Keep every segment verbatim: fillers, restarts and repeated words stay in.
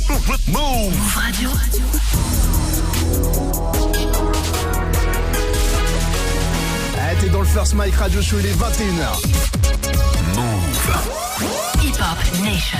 Move Radio. Ah, t'es dans le First Mike Radio Show, il est vingt et une heures. Move. Hip Hop Nation.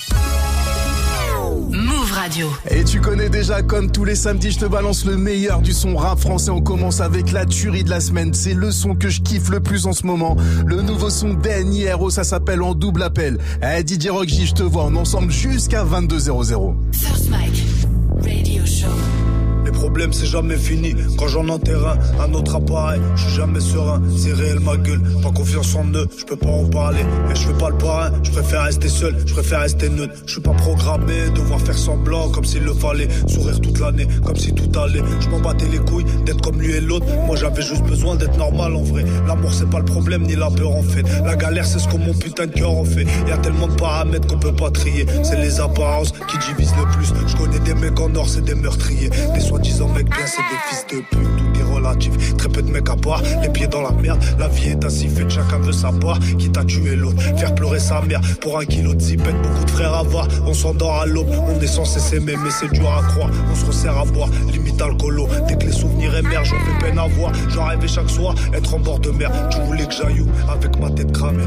Move Radio. Et tu connais déjà, comme tous les samedis, je te balance le meilleur du son rap français. On commence avec la tuerie de la semaine. C'est le son que je kiffe le plus en ce moment. Le nouveau son d'N I R O, ça s'appelle En Double Appel. Eh, D J Rockji, je te vois, on est ensemble jusqu'à vingt-deux heures. First Mike Radio Show. Les problèmes c'est jamais fini. Quand j'en enterre un, un autre appareil, je suis jamais serein, c'est réel ma gueule. Pas confiance en eux, je peux pas en parler. Et je fais pas le parrain, je préfère rester seul, je préfère rester neutre. Je suis pas programmé, devoir faire semblant comme s'il le fallait. Sourire toute l'année, comme si tout allait. Je m'en battais les couilles d'être comme lui et l'autre. Moi j'avais juste besoin d'être normal en vrai. L'amour c'est pas le problème, ni la peur en fait. La galère c'est ce que mon putain de cœur en fait. Y'a tellement de paramètres qu'on peut pas trier. C'est les apparences qui divisent le plus. Je connais des mecs en or, c'est des meurtriers. Des soi-disant mecs bien, c'est des fils de pute. Tout est relatif, très peu de mecs à part. Les pieds dans la merde, la vie est ainsi faite. Chacun veut sa part, quitte à tuer l'autre. Faire pleurer sa mère pour un kilo de zipette. Beaucoup de frères à voir, on s'endort à l'aube. On est censé s'aimer mais c'est dur à croire. On se resserre à boire, limite alcoolo. Dès que les souvenirs émergent, on fait peine à voir. J'en rêvais chaque soir, être en bord de mer. Tu voulais que j'aille où avec ma tête cramée?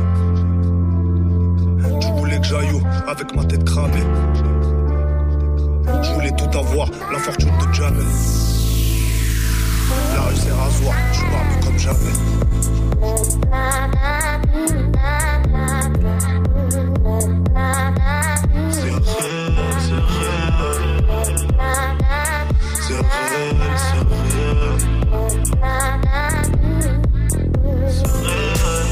Tu voulais que j'aille où avec ma tête cramée? Je voulais tout avoir, la fortune de jamais. La rue c'est rasoir, je suis parmi comme jamais. C'est réel, c'est réel. C'est réel, c'est réel. C'est réel.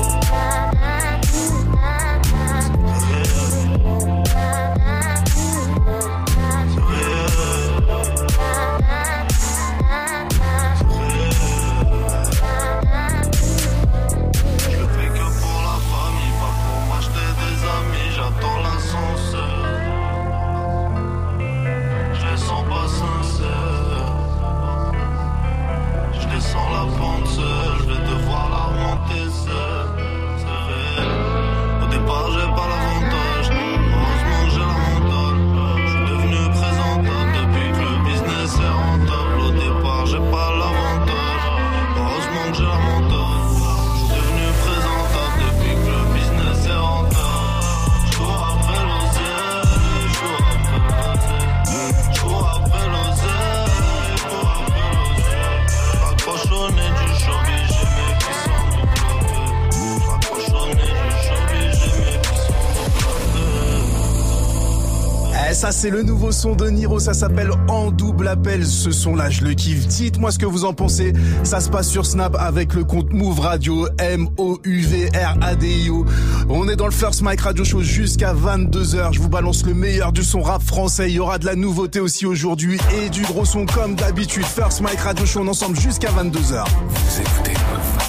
Ça c'est le nouveau son de Niro, ça s'appelle En Double Appel. Ce son là je le kiffe, dites-moi ce que vous en pensez. Ça se passe sur Snap avec le compte Move Radio, M O U V R A D I O. On est dans le First Mike Radio Show jusqu'à vingt-deux heures. Je vous balance le meilleur du son rap français. Il y aura de la nouveauté aussi aujourd'hui et du gros son comme d'habitude. First Mike Radio Show, on est ensemble jusqu'à vingt-deux heures. Vous écoutez Move.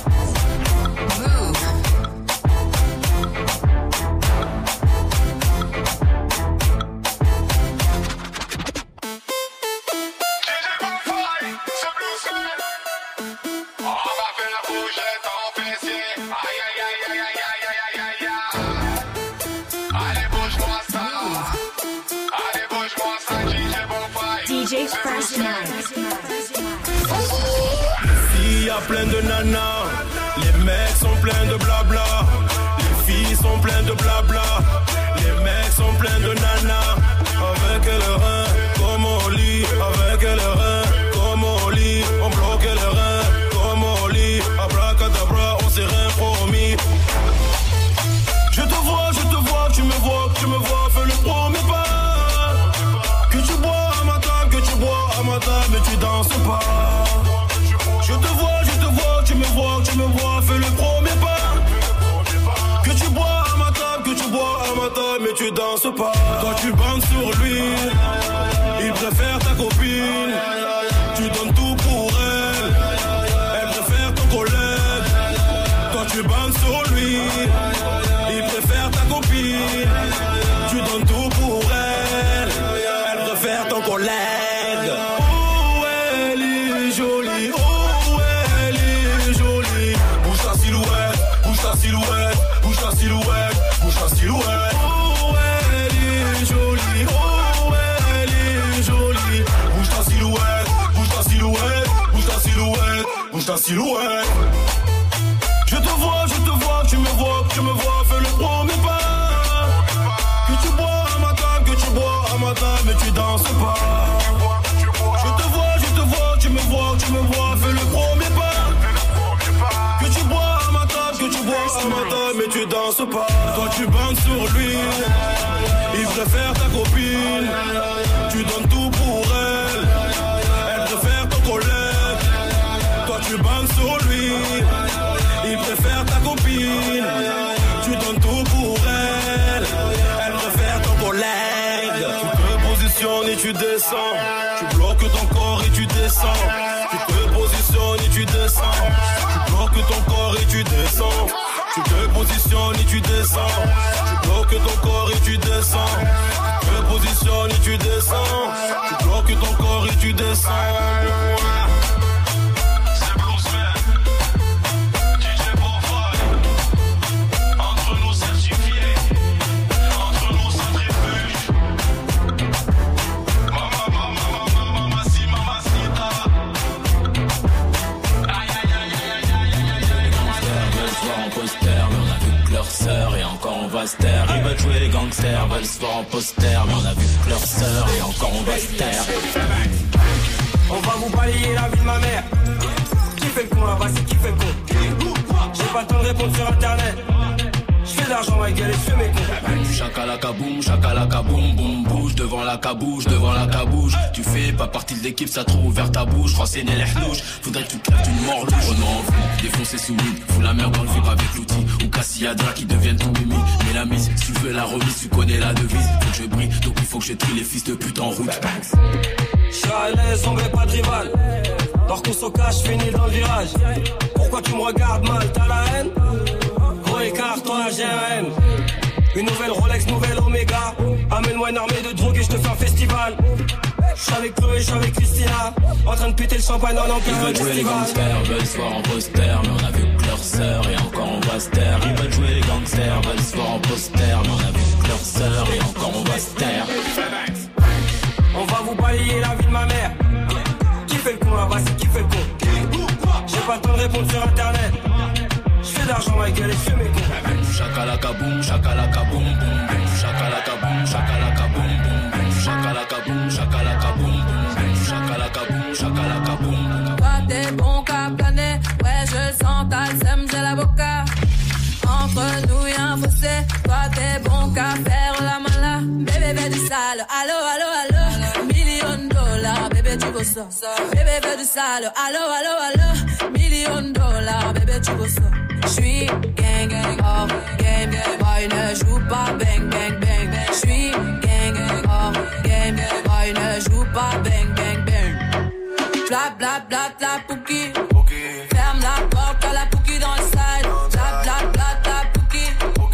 Il y a plein de nanas, les mecs sont pleins de blabla, les filles sont pleines de blabla, les mecs sont pleins de nanas, avec le rein, comme au lit, avec le rein, comme au lit, on bloque le rein, comme au lit, abracadabra, on s'est rien promis. Je te vois, je te vois, tu me vois, tu me vois, fais le premier pas, que tu bois à ma table, que tu bois à ma table, mais tu danses pas. Je te vois, je te vois, tu me vois, tu me vois, fais le premier pas. Que tu bois à ma table, que tu bois à ma table, mais tu danses pas. Quand tu bandes sur lui, il préfère ta copine. Tu donnes tout pour elle, elle préfère ton collègue. Quand tu bandes sur lui, il préfère ta copine. Tu donnes tout pour elle, elle préfère ton collègue. Oh, elle est jolie, oh. Silhouette, bouge ta silhouette, bouge ta silhouette. Oh, elle est jolie, oh, silhouette. Je te vois, je te vois, tu me vois, tu me vois, fais le premier pas. Que tu bois à ma table, que tu bois à ma table, mais tu danses pas. Je te vois, je te vois, tu me vois, tu me vois, fais le premier pas. Que tu bois à ma table, que tu bois à ma table, mais tu danses pas. Toi tu bandes sur lui, il préfère ta copine. Tu donnes tout pour elle, elle préfère ton collègue. Toi tu bandes sur lui, il préfère ta copine. Tu donnes tout pour elle, elle préfère ton collègue. Tu te positionnes et tu descends. Tu bloques ton corps et tu descends. Tu te positionnes et tu descends. Tu bloques ton corps et tu descends. Tu te positionnes et tu descends. Tu bloques ton corps et tu descends. Tu te positionnes et tu descends. Tu bloques ton corps et tu descends. Et encore on va se taire. Ils veulent jouer les gangsters, veulent se voir en poster. Mais on a vu que leur sœur et encore on va se taire. On va vous balayer la vie de ma mère. Qui fait le con là-bas, c'est qui fait le con? J'ai pas le temps de répondre sur internet. J'fais de l'argent ma gueule et j'fais mes cons. Chakalaka boum, chakalaka boum, boum, bouge devant la cabouche, devant la cabouche. Tu fais pas partie de l'équipe, ça trouve ouvert ta bouche. Croisser les louches, faudrait que tu te lèves d'une mort louche. Oh non, vous, défoncer sous weed, fous la merde dans le vip avec l'outil. Ou Cassiadra qui deviennent tout mimi. Mais la mise, si tu veux la remise, tu connais la devise. Faut que je brille, donc il faut que je trie les fils de pute en route. J'suis à l'aise, on veut pas de rival. Leur course au cash, finis dans le virage. Pourquoi tu me regardes mal, t'as la haine? Gros écart, toi j'ai un M. Une nouvelle Rolex, nouvelle Omega. Amène-moi une armée de drogue et je te fais un festival. J'suis avec Chloé, j'suis avec Christina. En train de péter le champagne en Ils veulent jouer les gangsters, veulent se voir en poster. Mais on a vu que leur sœur et encore on va se taire. Ils veulent jouer les gangsters, veulent se voir en poster. Mais on a vu que leur sœur et encore on va se taire. On va vous balayer la vie de ma mère. Qui fait le con là-bas, c'est qui fait le con? J'ai pas le temps de répondre sur internet. J'fais de l'argent ma gueule et j'fais mes cons. Chakalaka boum, chakalaka boum, boum, boum. Chakalaka boum, chakalaka boum, boum, boum. Chakalaka boum, chakalaka boum, boum, boum. Chakalaka boum, chakalaka boum, boum. Toi t'es bon qu'à planer, ouais je le sens, t'as le seum, j'ai l'avocat. Entre nous y'a un fossé, toi t'es bon qu'à faire la mala. Bébé veut du sale, allo, allo, allo. Million de dollars, bébé tu veux ça. Bébé veut du sale, allo, allo, allo. Million de dollars, bébé tu veux ça. J'suis gang gang hors game, boy ne joue pas bang bang bang. J'suis gang gang hors game, boy ne joue pas bang bang bang. Bla bla bla bla pouki, ferme la porte à la pouki dans le side. Bla bla bla bla pouki,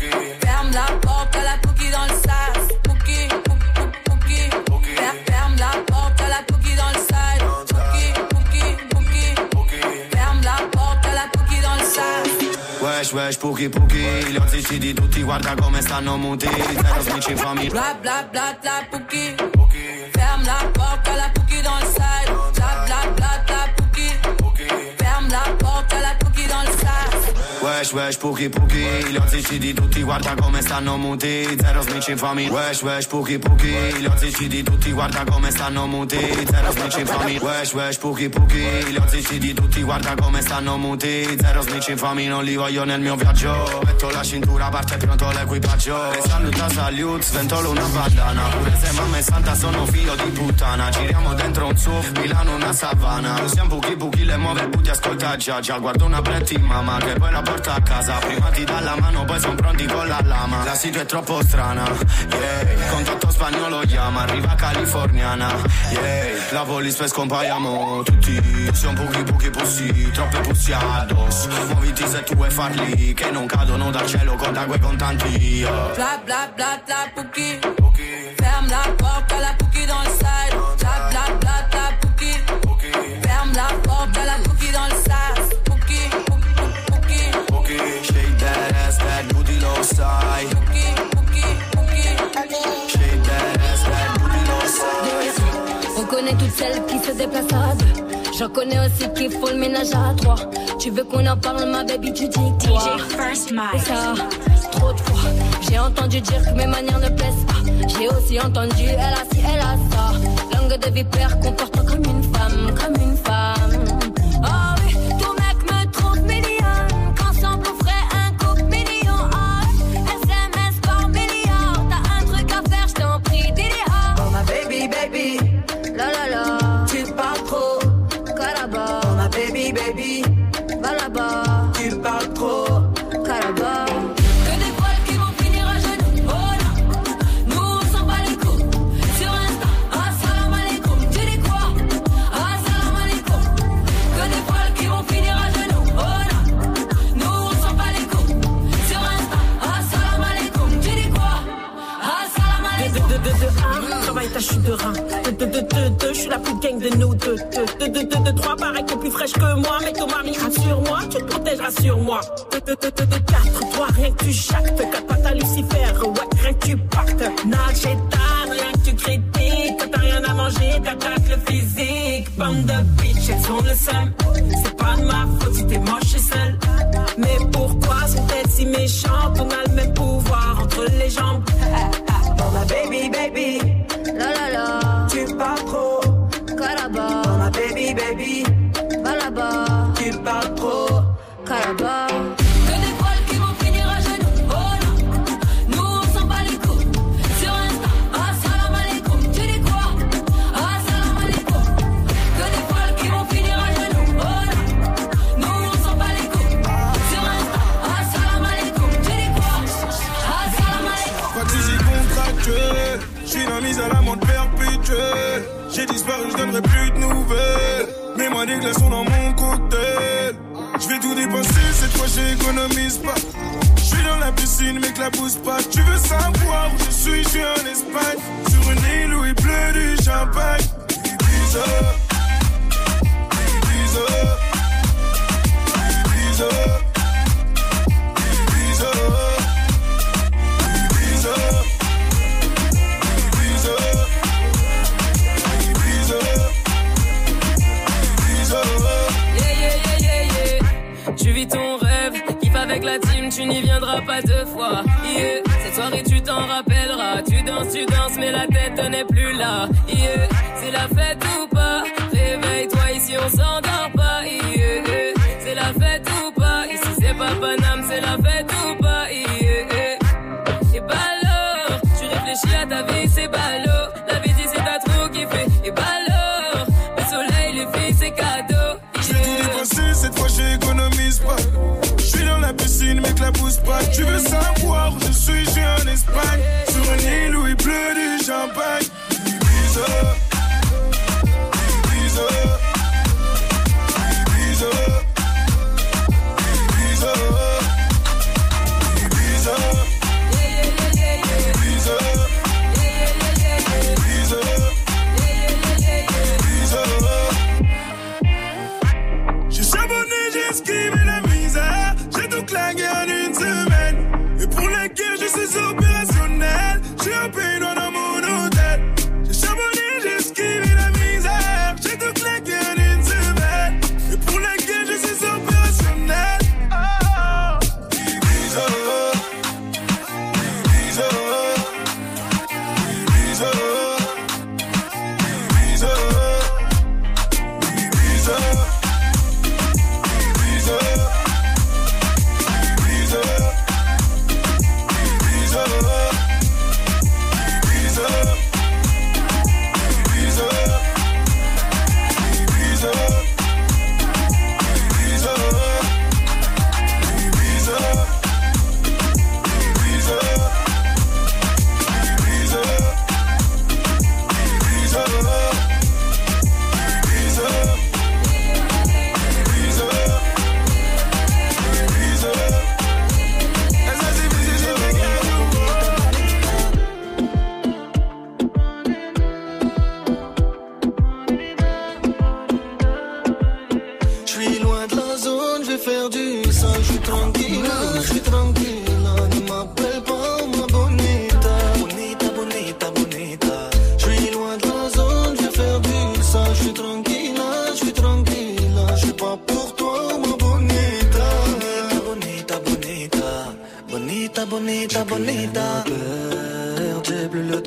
ferme la porte à la pouki dans le side. Pouki, pouki, pouki, ferme la porte à la pouki dans le side. Pouki, pouki, pouki, ferme la porte à la pouki dans le side. Wesh, wesh, Puki, Puki, li ho zittiti tutti, guarda come stanno muti, zero snitch in famiglia. Bla bla bla bla Puki, ferme la porte à la Puki dans le side. Bla bla bla bla Puki, ferme la porte à la Puki dans le side. Wesh, wesh, Puki, Puki, li ho zittiti tutti, guarda come stanno muti, zero snitch in famiglia. Wesh, wesh, Puki, Puki, li ho zittiti tutti, guarda come stanno muti, zero snitch in famiglia. Wesh, wesh, Puki, Puki, li ho zittiti tutti, guarda come stanno muti, zero snitch in famiglia, non li voglio nel mio viaggio. Metto la cintura, parte pronto l'equipaggio. E saluta salute, sventolo una bandana. Pure se mamma è santa sono figlio di puttana. Giriamo dentro un suo, Milano una savana. Siamo Puki Puki, le muove il booty, ascolta già già. Guardo una pretti mamma che poi la porta a casa. Prima ti dà la mano, poi son pronti con la lama. La situa è troppo strana, yeah. Contatto spagnolo chiama, arriva californiana, yeah. La police poi scompaiamo tutti. Siamo Puki Puki pussi, troppe pussi addosso. Muoviti se tu vuoi farli, che non cadono dal cielo con da quei contanti, yeah. Bla bla bla bla Puki, ferme la porte à la Puki dans le side. Bla bla bla bla Puki, ferme la porte à la Puki dans le side. Puki, Puki, Puki, shake that ass, that booty low side. Puki, Puki, Puki, shake that ass, that booty low side. On connaît toutes celles qui se déplacent à deux. Je connais aussi qu'il faut le ménage à trois. Tu veux qu'on en parle, ma baby, tu dis quoi? D J First Mike. Ça, trop de fois, j'ai entendu dire que mes manières ne plaisent pas. J'ai aussi entendu, elle a ci, elle a ça. Langue de vipère, comportant comme une femme, comme une femme. Oh oui, ton mec me trouve mignonne. Qu'ensemble on ferait un couple mignon. Oh, S M S par milliard. T'as un truc à faire, je t'en prie, dis-les. Oh ma baby, baby. La la la. Tu parles trop. Caraba. Oh ma baby, baby. Va là-bas. Tu parles trop. Caraba. Que des poils qui vont finir à genoux. Oh là. Nous on s'en bat les coups. Sur Insta. Assalam alaikum. Tu dis quoi? Assalam alaikum. Que des poils qui vont finir à genoux. Oh là. Nous on s'en bat les coups. Sur Insta. Assalam alaikum. Tu dis quoi? Assalam alaikum. deux deux deux un, travaille ta chute de rein. deux deux deux deux deux, je suis la plus gang de nous deux. deux deux deux deux trois, pareil que plus fraîche que moi. Mais ton mari rassure-moi, tu te protèges, rassure-moi. deux deux deux deux quatre, toi rien que tu jactes. Quatre pattes à Lucifer, ouais, rien que tu partes. Nage et tard, rien que tu critiques. Quand t'as rien à manger, t'attaques le physique. Bande de bitch, elles ont le seum. C'est pas de ma faute si t'es moche et seule. Mais pourquoi sont-elles si méchantes? On a le même pouvoir entre les jambes. Oh ma baby, baby. La la la. Tu parles trop. Caraba. Oh ma baby, baby. Va là-bas. Tu parles trop. Caraba. Que des poils qui vont finir à genoux. Oh là. Nous on s'en bat les coups. Sur Insta. Assalam alaikum. Tu dis quoi? Assalam alaikum. Que des poils qui vont finir à genoux. Oh là. Nous on s'en bat les coups. Sur Insta. Assalam alaikum. Tu dis quoi? Assalam alaikum. Pas de physique contractuelle. J'suis dans mise à la montre perpétuelle. J'ai disparu, j'donnerai plus de nouvelles. Mais moi des glaçons dans mon cocktail. J'vais tout dépenser, cette fois j'économise pas. J'suis dans la piscine, mais que la pousse pas. Tu veux savoir où je suis, j'suis en Espagne. Sur une île où il pleut du champagne. Ibiza, Ibiza, Ibiza, Ibiza, Ibiza. Tu vis ton rêve, kiffe avec la team, tu n'y viendras pas deux fois. Yeah. Cette soirée tu t'en rappelleras. Tu danses, tu danses, mais la tête n'est plus là. Yeah. C'est la fête ou pas? Réveille-toi, ici on s'endort pas. Yeah. C'est la fête ou pas? Ici c'est pas Paname, c'est la fête ou pas? Yeah. Et ballot, tu réfléchis à ta vie, c'est ballot. La vie dit c'est ta trop kiffé. Et ballot, le soleil, les filles, c'est cadeau. Cette fois j'économise pas. J'suis dans la piscine mais que la pousse pas. Tu veux savoir où je suis, j'suis en Espagne. Sur une île où il pleut du champagne. Ibiza, Ibiza, Ibiza, Ibiza, Ibiza, Ibiza, Ibiza, Ibiza. J'ai charbonné, j'ai esquivé la misère. J'ai tout claqué en une semaine. Et pour la guerre, je suis opérationnel. J'ai un pays dans mon hôtel. J'ai charbonné, j'ai esquivé la misère. J'ai tout claqué en une semaine. Et pour la guerre, je suis opérationnel. Oh, Ibiza, Ibiza, Ibiza, Ibiza, Ibiza. Ibiza, Ibiza, Ibiza,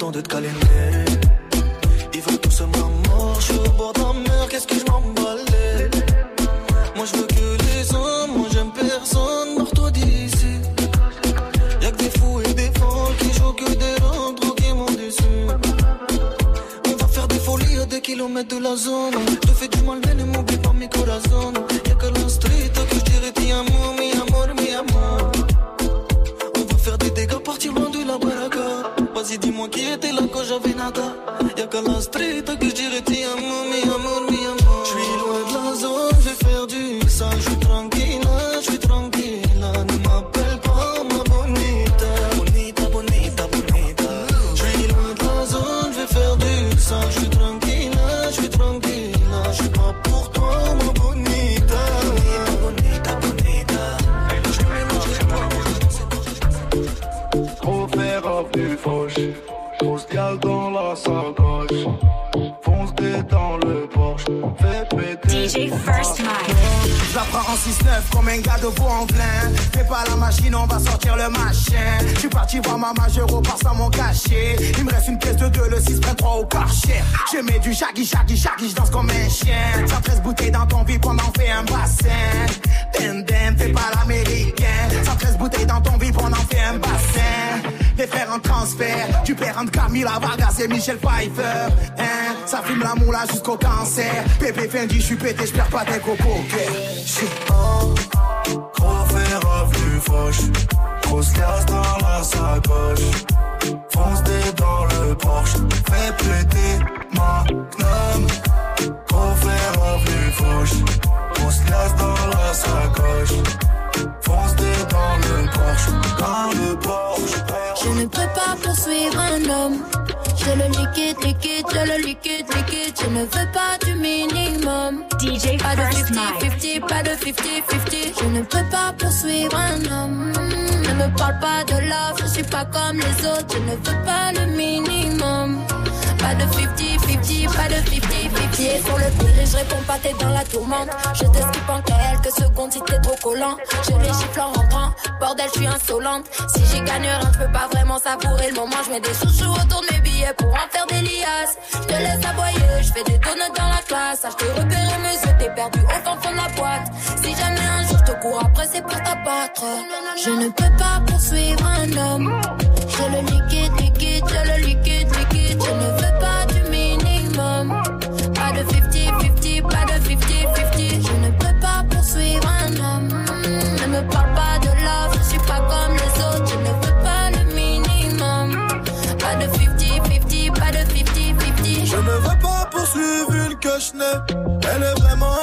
temps de te câliner. Ils veulent tous ma mort, je suis au bord de la mer, qu'est-ce que je m'emballais. Moi je veux que les hommes, moi j'aime personne, barre-toi d'ici. Y'a que des fous et des folles qui jouent que des rôles, trop qui m'ont déçu. On va faire des folies à des kilomètres de la zone. Je te fais du mal mais ne m'oublie pas mes corazones. Y'a que la street que je dirais ti amo, mi amor, mi amor. On va faire des dégâts, partir loin de la baraka. Vas-y dis-moi qui était là quand j'avais nada. Y'a qu'à la street que je dirais ti amo, mi amor, mi amor. J'suis loin de la zone, je vais faire du sale. J'suis tranquille, j'suis tranquille. Ne m'appelle pas ma bonita. Bonita, bonita, bonita. J'suis loin de la zone, je vais faire du sale. J'suis tranquille, j'suis tranquille. J'suis pas pour toi ma bonita. Bonita, bonita, bonita. Trop faire avenue fauche. Grosse gale dans la sacoche. Fonce-t'es dans le Porsche. Fais péter. D J First Mike. Je la prends en six neuf comme un gars de Vaux-en-Velin. Fais pas la machine, on va sortir le machin. J'suis parti voir maman, je repars sans mon cachet. Il me reste une pièce de deux, le six vingt-trois au Karcher. Je mets du shaggy, shaggy, shaggy, je danse comme un chien. cent treize bouteilles dans ton vide, on en fait un bassin. Dem dem, fais pas l'américain. cent treize bouteilles dans ton vide, on en fait un bassin. Les frères en transfert, du père entre Camila Vargas et Michel Pfeiffer. Hein, ça fume la moula jusqu'au cancer. Pépé Fendi, j'suis pété, j'perds pas tes cocos. J'suis en gros fer avenue fauche. Grosse liasse dans la sacoche. Fonce-t'es dans le Porsche. Fais péter Magnum. Gros fer avenue fauche. Grosse liasse dans la sacoche. Fonce-t'es dans le Porsche. Dans le Porsche. Je ne peux pas poursuivre un homme. Je le liquide, liquide, je le liquide, liquide. Je ne veux pas du minimum. D J Pas de First cinquante Mike. cinquante, pas de cinquante cinquante. Je ne peux pas poursuivre un homme. Ne me parle pas de love, je suis pas comme les autres. Je ne veux pas le minimum. Pas de cinquante cinquante, pas de cinquante cinquante. Pieds sur le pire et je réponds pas, t'es dans la tourmente. Je te skip en quelques secondes si t'es trop collant. Je les gifle en rentrant, bordel je suis insolente. Si j'y gagne rien, je peux pas vraiment savourer le moment. Je mets des chouchous autour de mes billets pour en faire des liasses. Je te laisse aboyer, je fais des donuts dans la classe. Ah, je te repère mes yeux, t'es perdu au fin fond de la boîte. Si jamais un jour je te cours après, c'est pour t'abattre. Je ne peux pas poursuivre un homme. Je le liquide, liquide, je le liquide, liquide. Je ne veux pas du minimum. Pas de cinquante cinquante, pas de cinquante cinquante. Je ne peux pas poursuivre un homme. Ne me parle pas de love, je suis pas comme les autres. Je ne veux pas le minimum. Pas de cinquante cinquante, pas de cinquante cinquante. Je ne veux pas poursuivre une que je n'ai. Elle est vraiment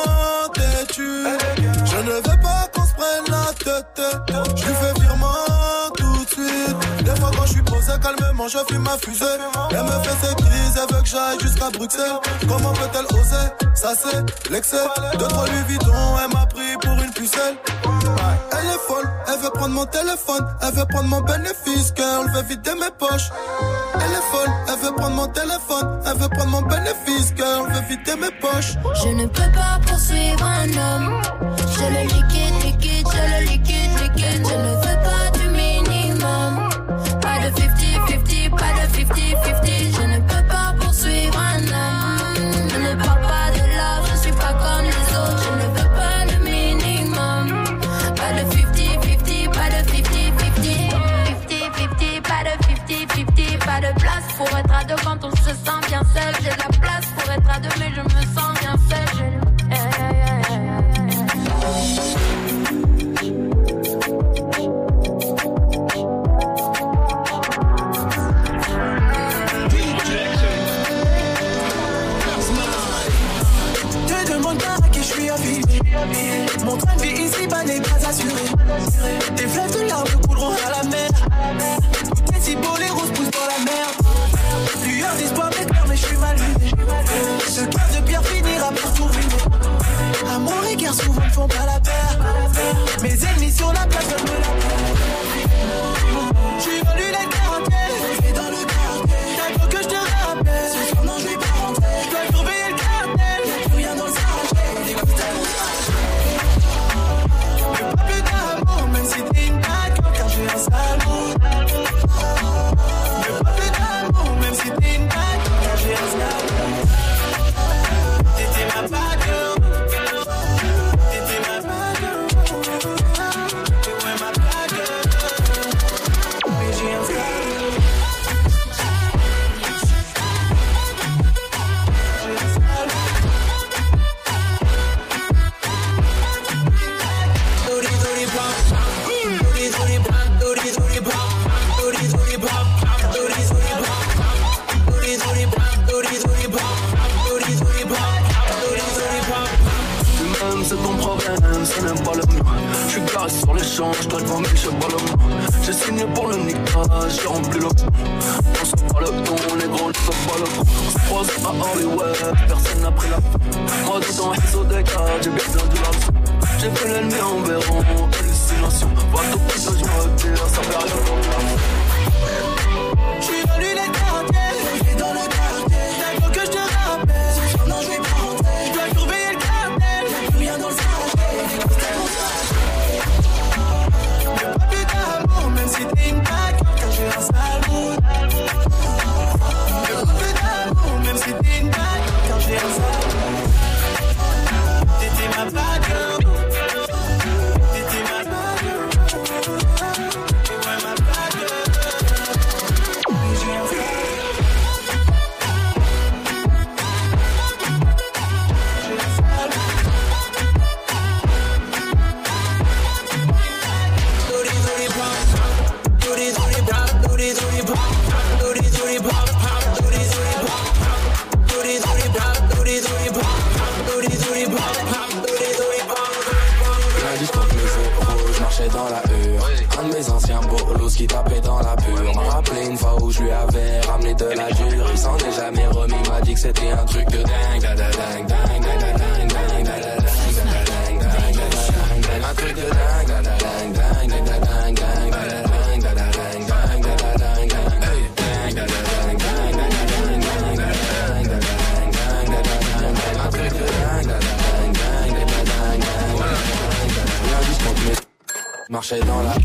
têtue. Je ne veux pas qu'on se prenne la tête. Je lui fais virement tout de suite. Des fois quand je suis posé calmement, je fume ma fusée. Elle me fait ses crises, elle veut que j'aille jusqu'à Bruxelles. Comment peut-elle oser? Ça c'est l'excès. Deux trois Louis Vuitton, elle m'a pris pour une pucelle. Elle est folle, elle veut prendre mon téléphone. Elle veut prendre mon bénéfice, girl, veut vider mes poches. Elle est folle, elle veut prendre mon téléphone. Elle veut prendre mon bénéfice, girl, veut vider mes poches. Je ne peux pas poursuivre un homme. Je le liquide, liquide, je le liquide, liquide. Je ne veux pas du minimum. Pas de cinquante cinquante, pas de cinquante cinquante. Je ne peux pas poursuivre un homme. Je ne parle pas de love, je suis pas comme les autres. Je ne veux pas le minimum. Pas de cinquante cinquante, pas de cinquante cinquante. cinquante cinquante, pas de cinquante cinquante. Pas de place pour être à deux quand on se sent bien seul. J'ai de la place pour être à deux mais je me sens bien seul. Je... Yeah, yeah, yeah, yeah, yeah. Mon train de vie ici bas n'est pas assuré. Des fleuves de larmes couleront à la mer. Tout est si beau, les roses poussent dans la merde. Lueur d'espoir m'éclaire mais je suis mal vu. Ce cœur de pierre finira par tout ruiner. Amour et guerre souvent ne font pas la paire. Mes ennemis sur la place veulent me la faire. Je suis venu les quarantaine. Je vais dans le quartier. T'as que je te rappelle. Ce soir non je vais pas rentrer. Je dois surveiller le cartel. Y'a plus rien dans le sachet. Des coups pas plus d'amour, même si t'es une bad girl, car j'ai un salaud. Veux pas plus d'amour, même change, toi devant mes chevaux. J'ai signé pour le niquage, j'ai rempli le. On se parle le ton, on est gros, on se pas le. On se croise à Hollywood, personne n'a pris la. Moi tout en réseau des cas, j'ai bien besoin de la. J'ai fait l'ennemi en béron, hallucination. Pas tout que je me tire, ça fait rien. J'suis dans lunettes quartier, j'suis dans le quartier. Faut que je te rappelle, ce soir non je vais pas rentrer. J'dois surveiller le cartel, y'a plus rien dans le sachet. Y'a pas plus d'amour, même si t'es une bague, car j'ai un sale mood. Y'a pas plus d'amour, même si t'es une bague, car j'ai un sale mood. T'étais ma bad girl. T'étais ma bad girl. Et ouais ma bad girl. Dans la hure, un de mes anciens bolos qui tapait dans la pure m'a rappelé une fois où je lui avais ramené de la dure. Il s'en est jamais remis, m'a dit que c'était un truc de dingue, dingue, dingue, dingue, dingue, dingue, dingue, dingue, dingue, un truc de dingue, dingue, dingue, dingue, dingue, dingue, dingue, marchais dans la.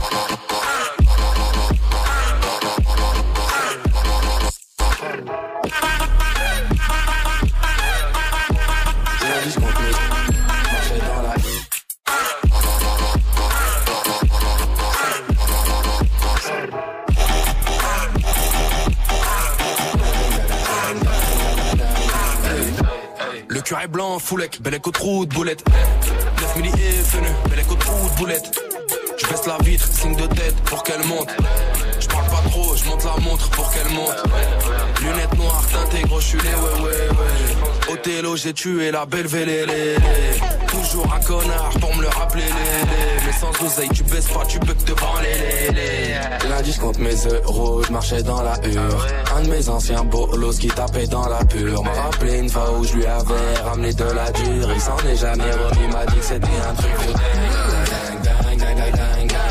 Le curé blanc, foulec, bel écho trou de boulette. neuf milli et venu, bel écho trou de boulette. Je baisse la vitre, signe de tête pour qu'elle monte. Je parle pas trop, je monte la montre pour qu'elle monte. Lunettes noires, teintées, gros, je suis les ouais ouais ouais. Othello, j'ai tué la belle vélélé. Toujours un connard pour me le rappeler les. Mais sans oseille, tu baisses pas, tu peux que te branler les. Lundi, je compte mes euros, je marchais dans la hure. Un de mes anciens bolos qui tapait dans la pure m'a rappelé une fois où je lui avais ramené de la dure. Il s'en est jamais remis, m'a dit que c'était un truc de dingue, dingue, dingue, dingue, dingue.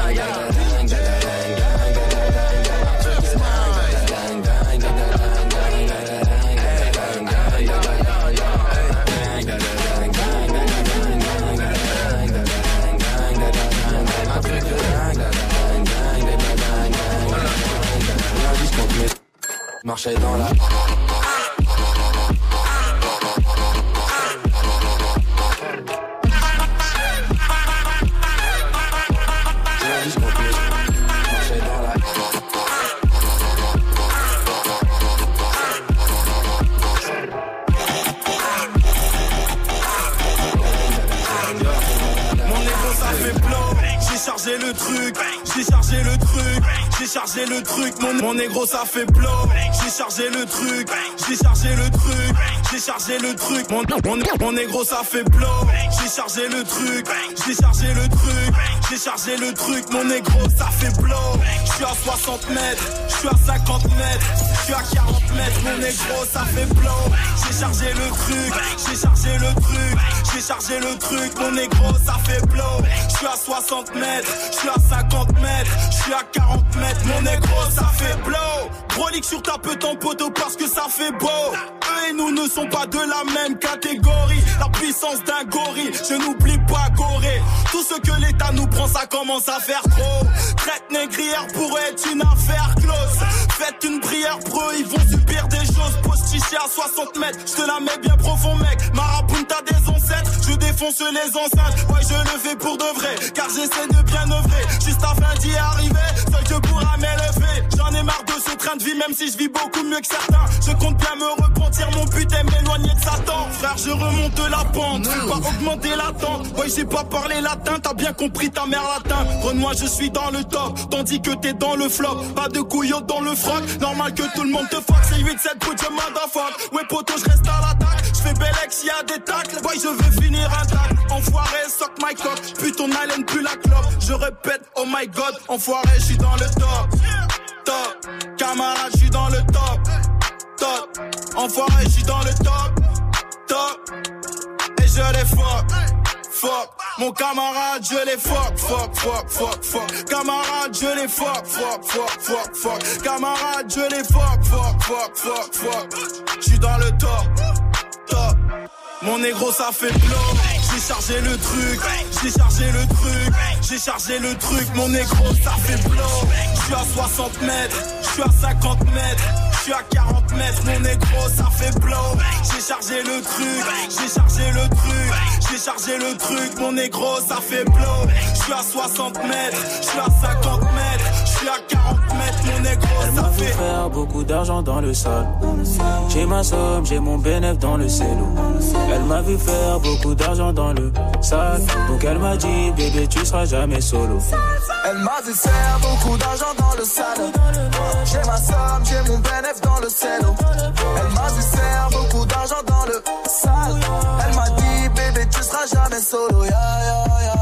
Marchais dans la. J'ai le truc, j'ai chargé le truc, j'ai chargé le truc, mon, mon négro ça fait blow. J'ai chargé le truc, j'ai chargé le truc, j'ai chargé le truc, mon, mon, mon négro ça fait blow. J'ai chargé le truc, j'ai chargé le truc, j'ai chargé le truc, mon négro ça fait blow. Je suis à soixante mètres, je suis à cinquante mètres, je suis à quarante mètres, mon négro ça fait blow. J'ai chargé le truc, j'ai chargé le truc, j'ai chargé le truc, mon négro ça fait blow. Je suis à soixante mètres. Je suis à cinquante mètres, je suis à quarante mètres, mon négro ça fait blow. Brolique sur ta peu ton poteau parce que ça fait beau. Eux et nous ne sont pas de la même catégorie. La puissance d'un gorille, je n'oublie pas Gorée. Tout ce que l'État nous prend, ça commence à faire trop. Traite négrière pourrait être une affaire close. Faites une prière pour eux, ils vont subir des choses. Postiché à soixante mètres, je te la mets bien profond mec. Marabout t'as des ancêtres, je défonce les enceintes. Ouais je le fais pour de vrai, car j'essaie de bien œuvrer. Juste afin d'y arriver, seul Dieu pourra m'élever. J'en ai marre de ce train de vivre même si je vis beaucoup mieux que certains. Je compte bien me repentir, mon but est m'éloigner de Satan. Frère, je remonte la pente, faut pas augmenter l'attente. Ouais, j'ai pas parlé latin, t'as bien compris ta mère latin. Renoir, je suis dans le top, tandis que t'es dans le flop. Pas de couillotte dans le froc, normal que tout le monde te fuck. C'est huit sept bruit, je motherfuck. Ouais, poto, je reste à l'attaque. Je fais bel ex, y'a des tacles. Ouais, je veux finir intact. Enfoiré, sock my cock. Puis ton haleine, plus la clope. Je répète, oh my god. Enfoiré, je suis dans le top. Top. Camarade, je suis dans le top. Top. Enfoiré, je suis dans le top. Top. Et je les fuck. Fuck. Mon camarade, je les fuck. Fuck, fuck, fuck, fuck. Camarade, je les fuck. Fuck, fuck, fuck, fuck. Camarade, je les fuck. Fuck, fuck, fuck, fuck. Je suis dans le top. Top. Mon négro ça fait blow. J'ai chargé le truc, j'ai chargé le truc, j'ai chargé le truc. Mon négro ça fait blow. J'suis à soixante mètres, j'suis à cinquante mètres, j'suis à quarante mètres. Mon négro ça fait blow. J'ai chargé le truc, j'ai chargé le truc, j'ai chargé le truc. Mon négro ça fait blow. J'suis à soixante mètres, j'suis à cinquante mètres, j'suis à quarante mètres. Mon négro elle ça m'a fait fait faire beaucoup d'argent dans le sale. J'ai ma somme, j'ai mon bénéf dans le cello. Elle m'a vu faire beaucoup d'argent dans le sale. Donc elle m'a dit bébé tu seras jamais solo. Elle m'a vu faire beaucoup d'argent dans le sale. J'ai ma somme, j'ai mon bénéf dans le cello. Elle m'a vu faire beaucoup d'argent dans le sale. Elle m'a dit bébé tu seras jamais solo. Yeah, yeah, yeah,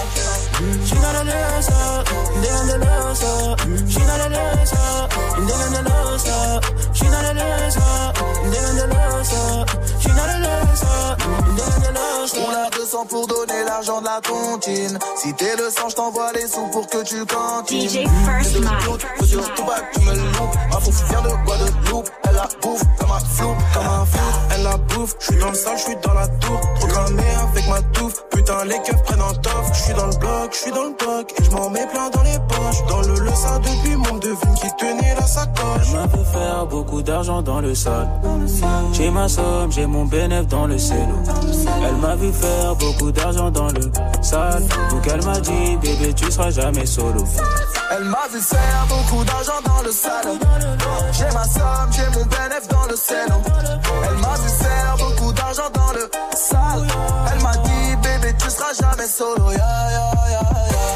yeah. She not a loser, in the loser. She not a loser, in the loser. She not a loser, in the loser. She not a loser, in the loser. On a deux cents pour donner l'argent de la tontine. Si t'es le sang, j't'envoie les sous pour que tu cantines. D J First Mike. Faut dire tout back, tu me loupes. Ma fausse vient de Guadeloupe. Elle la bouffe comme un flou, comme un flou. Elle la bouffe, j'suis dans le sale, j'suis dans la tour. Trop cramé avec ma touffe. Putain, les keufs prennent un tof. J'suis dans le bloc, j'suis dans le bloc. Et j'm'en mets plein dans les poches. Dans le le ça depuis mon devine qui tenait la sacoche. Elle m'a fait faire beaucoup d'argent dans le sale. J'ai ma somme, j'ai mon bénéf dans le cello. Elle m'a vu faire beaucoup d'argent dans le sale. Donc elle m'a dit bébé tu seras jamais solo. Elle m'a vu faire beaucoup d'argent dans le sale. J'ai ma somme, j'ai mon bénéf dans le cello. Elle m'a vu faire beaucoup d'argent dans le sale. Elle m'a dit bébé tu seras jamais solo. Yeah, yeah, yeah,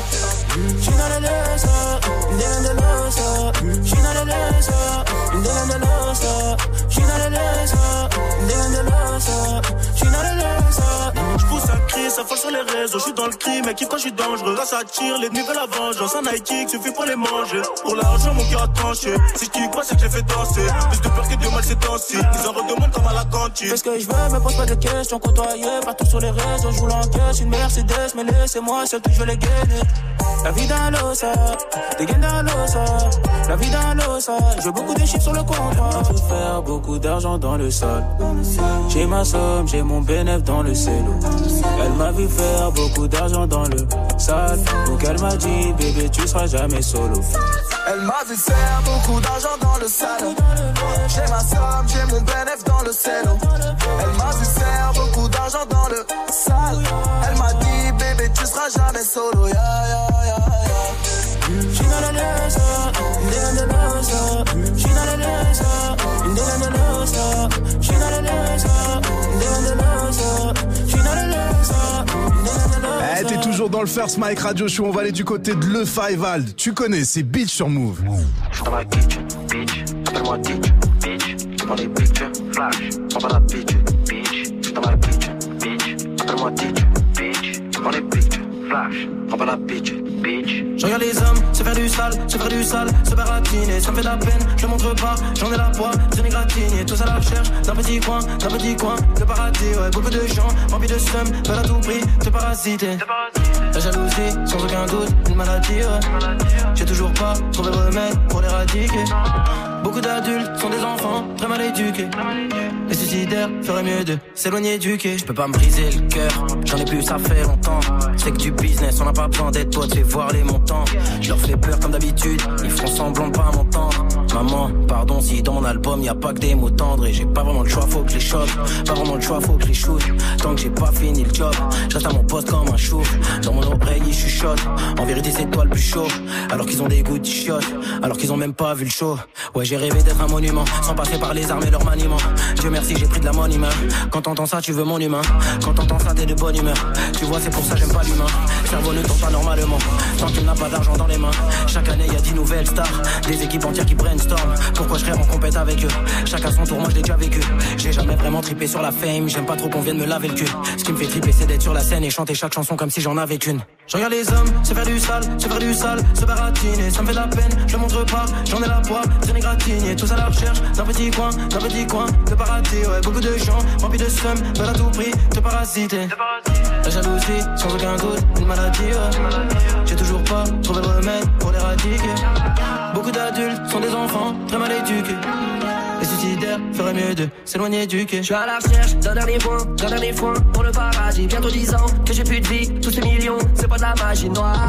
yeah. She not a loser, in the loser. She not a loser, in the loser. She not a loser, in the loser. She not a loser. J'pousse un cri, ça folle sur les réseaux. J'suis dans le crime, mais kiffe quand j'suis dangereux. Là ça tire, les nuits veulent la vengeance. Un Nike suffit pour les manger. Pour l'argent, mon cœur a tranché. Si j'kick pas, c'est que j'ai fait danser. Plus de peur que de mal, c'est danser. Ils en redemandent comme à la cantine. Fais ce que j'veux, me pose pas de questions. Côtoyé partout sur les réseaux. J'roule en caisse, une Mercedes. Mais laissez-moi seul, tout je veux les gainer. La vie d'un losa, des gains d'un losa. La vie d'un losa, je veux beaucoup de chiffres sur le compte. Elle m'a fait faire beaucoup d'argent dans le sale. J'ai ma somme, j'ai mon bénéf dans le cello. Elle m'a vu faire beaucoup d'argent dans le sale. Donc elle m'a dit bébé tu seras jamais solo. Elle m'a vu faire beaucoup d'argent dans le sale. J'ai ma somme, j'ai mon bénéf dans le cello. Elle m'a vu faire beaucoup d'argent dans le sale. Elle m'a dit bébé tu seras jamais solo. Yeah, yeah, yeah, yeah. She not a loser, in the loser. She not a loser, in the loser. She not a loser, in the loser. She not a loser, in the loser. Eh, t'es toujours dans le First Mike Radio Show. On va aller du côté de Le Five. Tu connais, c'est Beach sur Move. J'suis dans ma bitch, bitch, appelle-moi bitch, bitch. J'prends les pictures, flash, on va la bitch, bitch. J'suis dans ma bitch, bitch, appelle-moi bitch, bitch. J'prends les pictures, flash, on va la bitch, bitch. Je regarde les hommes se faire du sale, se faire du sale, se baratiner. Ça me fait de la peine, je le montre pas, j'en ai la poids, j'en ai gratiné. Tous à la recherche d'un petit coin, d'un petit coin, le paradis, ouais. Beaucoup de gens, envie de seum, veulent à tout prix te parasiter. La jalousie, sans aucun doute, une maladie, ouais. J'ai toujours pas trouvé le remède pour l'éradiquer. Beaucoup d'adultes sont des enfants très mal éduqués. Les suicidaires feraient mieux de s'éloigner du quai. Je peux pas me briser le cœur, j'en ai plus, ça fait longtemps. C'est que du business, on n'a pas besoin d'être potes, fais voir les montants. Je leur fais peur comme d'habitude, ils font semblant de pas m'entendre. Maman, pardon si dans mon album y a pas que des mots tendres. Et j'ai pas vraiment le choix, faut que je les chope. Pas vraiment le choix, faut que je les shoot. Tant que j'ai pas fini le job, je reste à mon poste comme un chou. Dans mon oreille ils chuchotent. En vérité c'est toi le plus chaud. Alors qu'ils ont des goûts de chiottes, alors qu'ils ont même pas vu le show. Ouais, j'ai rêvé d'être un monument, sans passer par les armes et leur maniement. Dieu merci, j'ai pris de la money main. Quand t'entends ça, tu veux mon humain. Quand t'entends ça, t'es de bonne humeur. Tu vois, c'est pour ça j'aime pas l'humain. Cerveau ne tourne pas normalement, tant qu'il n'a pas d'argent dans les mains. Chaque année y a dix nouvelles stars, des équipes entières qui brainstorm. Pourquoi je serais en compète avec eux? Chacun son tour, moi je l'ai déjà vécu. J'ai jamais vraiment trippé sur la fame, j'aime pas trop qu'on vienne me laver le cul. Ce qui me fait tripper c'est d'être sur la scène et chanter chaque chanson comme si j'en avais qu'une. Je regarde les hommes, se faire du sale, se faire du sale, se baratiner, ça me fait de la peine, je le montre pas, j'en ai la poire, traîner gratigné, tous à la recherche d'un petit coin, d'un petit coin, de paradis, ouais, beaucoup de gens, remplis de seum, veulent à tout prix te parasiter. La jalousie, sans aucun doute, une maladie, ouais. J'ai toujours pas trouvé le remède pour l'éradiquer. Beaucoup d'adultes sont des enfants, très mal éduqués. Les suicidaires feraient mieux de s'éloigner du quai. Je suis à la recherche d'un dernier point, d'un dernier foin pour le paradis. Bientôt dix ans que j'ai plus de vie, tous ces millions, c'est pas de la magie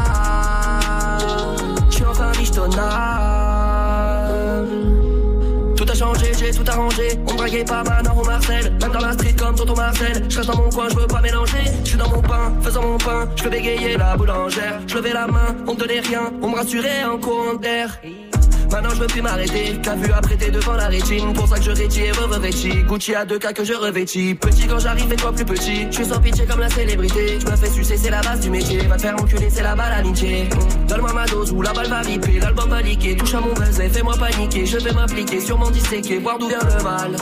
noire. Je suis enfin michetonnard. Tout a changé, j'ai tout arrangé. On me draguait pas Manon ou Marcel. Même dans la street comme Tonton Marcel. Je reste dans mon coin, je veux pas mélanger. Je suis dans mon pain, faisant mon pain. Je veux bégayer la boulangère. Je levais la main, on me donnait rien. On me rassurait en courant d'air. Maintenant je veux plus m'arrêter, qu'à vue apprêter devant la rétine. Pour ça que je rétis et re-revêtis. Gucci à deux cas que je revêtis. Petit quand j'arrive et toi plus petit. Je suis sans pitié comme la célébrité. Je me fais sucer, c'est la base du métier. Va te faire enculer, c'est la balle à l'amitié. Donne-moi ma dose ou la balle va viper. L'album va liquer, touche à mon buzzer, fais-moi paniquer. Je vais m'appliquer sur mon disséqué, voir d'où vient le mal.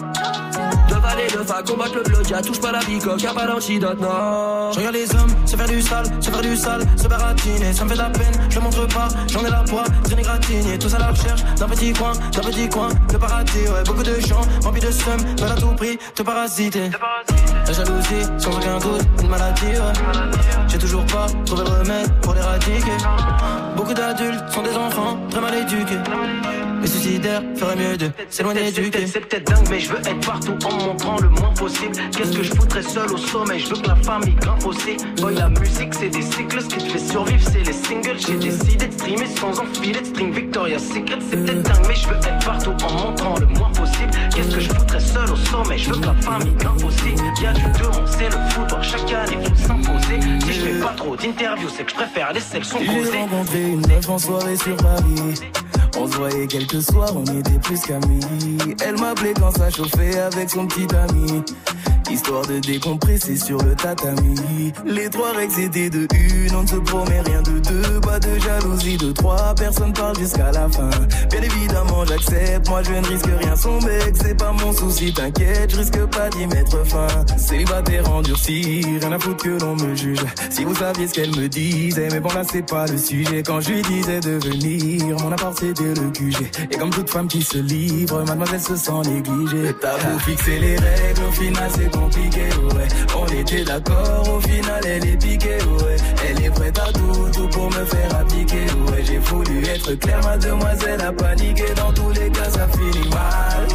De valet de fa, combattre le blodia. Touche pas la bicoque, y'a pas d'antidote, non. Je regarde les hommes, se faire du sale, se faire du sale, se baratiner, ça me fait de la peine, je le montre pas, j'en ai la poire, traîner gratigné, tous à la recherche d'un petit coin, d'un petit coin, de paradis, ouais, beaucoup de gens, remplis de seum, veulent à tout prix te parasiter. La jalousie, sans aucun doute, une maladie, ouais. J'ai toujours pas trouvé le remède pour l'éradiquer. Beaucoup d'adultes sont des enfants, très mal éduqués. Les suicidaires feraient mieux de s'éloigner du quai. C'est peut-être dingue mais je veux être partout en me montrant le moins possible. Qu'est-ce que je foutrais seul au sommet, je veux que la famille grimpe aussi. Boy la musique c'est des cycles, ce qui te fait survivre c'est les singles. J'ai décidé de streamer sans enfiler de string Victoria's Secret. C'est peut-être dingue mais je veux être partout en me montrant le moins possible. Qu'est-ce que je foutrais seul au sommet, je veux que la famille grimpe aussi. Y'a du deux, c'est le foutoir, chaque année faut s'imposer. Si je fais pas trop d'interviews c'est que je préfère laisser le son poser. J'ai rencontré une meuf en soirée sur Paris. On se voyait quelques soirs, on était plus qu'amis. Elle m'appelait quand ça chauffait avec son petit ami. Histoire de décompresser sur le tatami. Les trois règles étaient de une, on ne se promet rien de deux. Pas de jalousie de trois, personne parle jusqu'à la fin. Bien évidemment j'accepte, moi je ne risque rien. Son mec c'est pas mon souci, t'inquiète, je risque pas d'y mettre fin. Célibataire endurci, rien à foutre que l'on me juge. Si vous saviez ce qu'elle me disait, mais bon là c'est pas le sujet. Quand je lui disais de venir, mon appart c'était le Q G. Et comme toute femme qui se livre, mademoiselle se sent négligée. T'as beau fixer les règles, au final c'est compliqué, ouais. On était d'accord, au final elle est piquée, ouais. Elle est prête à tout, tout pour me faire appliquer, ouais. J'ai voulu être clair, mademoiselle a paniqué. Dans tous les cas ça finit mal.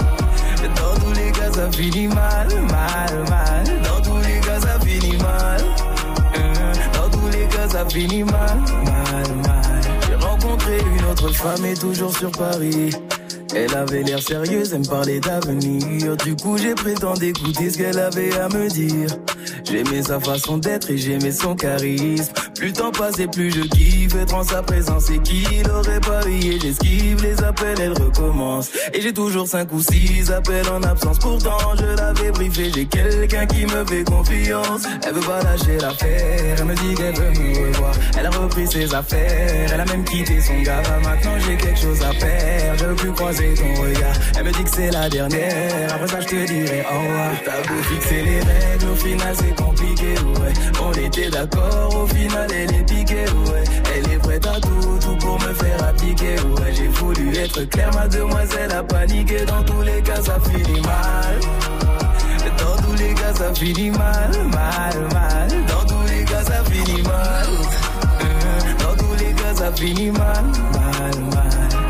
Dans tous les cas ça finit mal, mal, mal. Dans tous les cas ça finit mal. Dans tous les cas ça finit mal, mal, mal. J'ai rencontré une autre femme et toujours sur Paris. Elle avait l'air sérieuse, elle me parlait d'avenir. Du coup j'ai prétendu écouter ce qu'elle avait à me dire. J'aimais sa façon d'être et j'aimais son charisme. Plus le temps passait, plus je kiffe être en sa présence. Et qui l'aurait parié, j'esquive les appels, elle recommence. Et j'ai toujours cinq ou six appels en absence. Pourtant je l'avais briefé, j'ai quelqu'un qui me fait confiance. Elle veut pas lâcher l'affaire, elle me dit qu'elle veut me revoir. Elle a repris ses affaires, elle a même quitté son gars. Maintenant j'ai quelque chose à faire, je veux plus croiser ton regard. Elle me dit que c'est la dernière, après ça je te dirai au revoir. T'as beau fixer les règles, au final c'est compliqué, ouais. On était d'accord, au final elle est piquée, ouais. Elle est prête à tout, tout pour me faire appliquer, ouais. J'ai voulu être clair, mademoiselle a paniqué. Dans tous les cas ça finit mal. Dans tous les cas ça finit mal, mal, mal. Dans tous les cas ça finit mal. Dans tous les cas ça finit mal, mal, mal.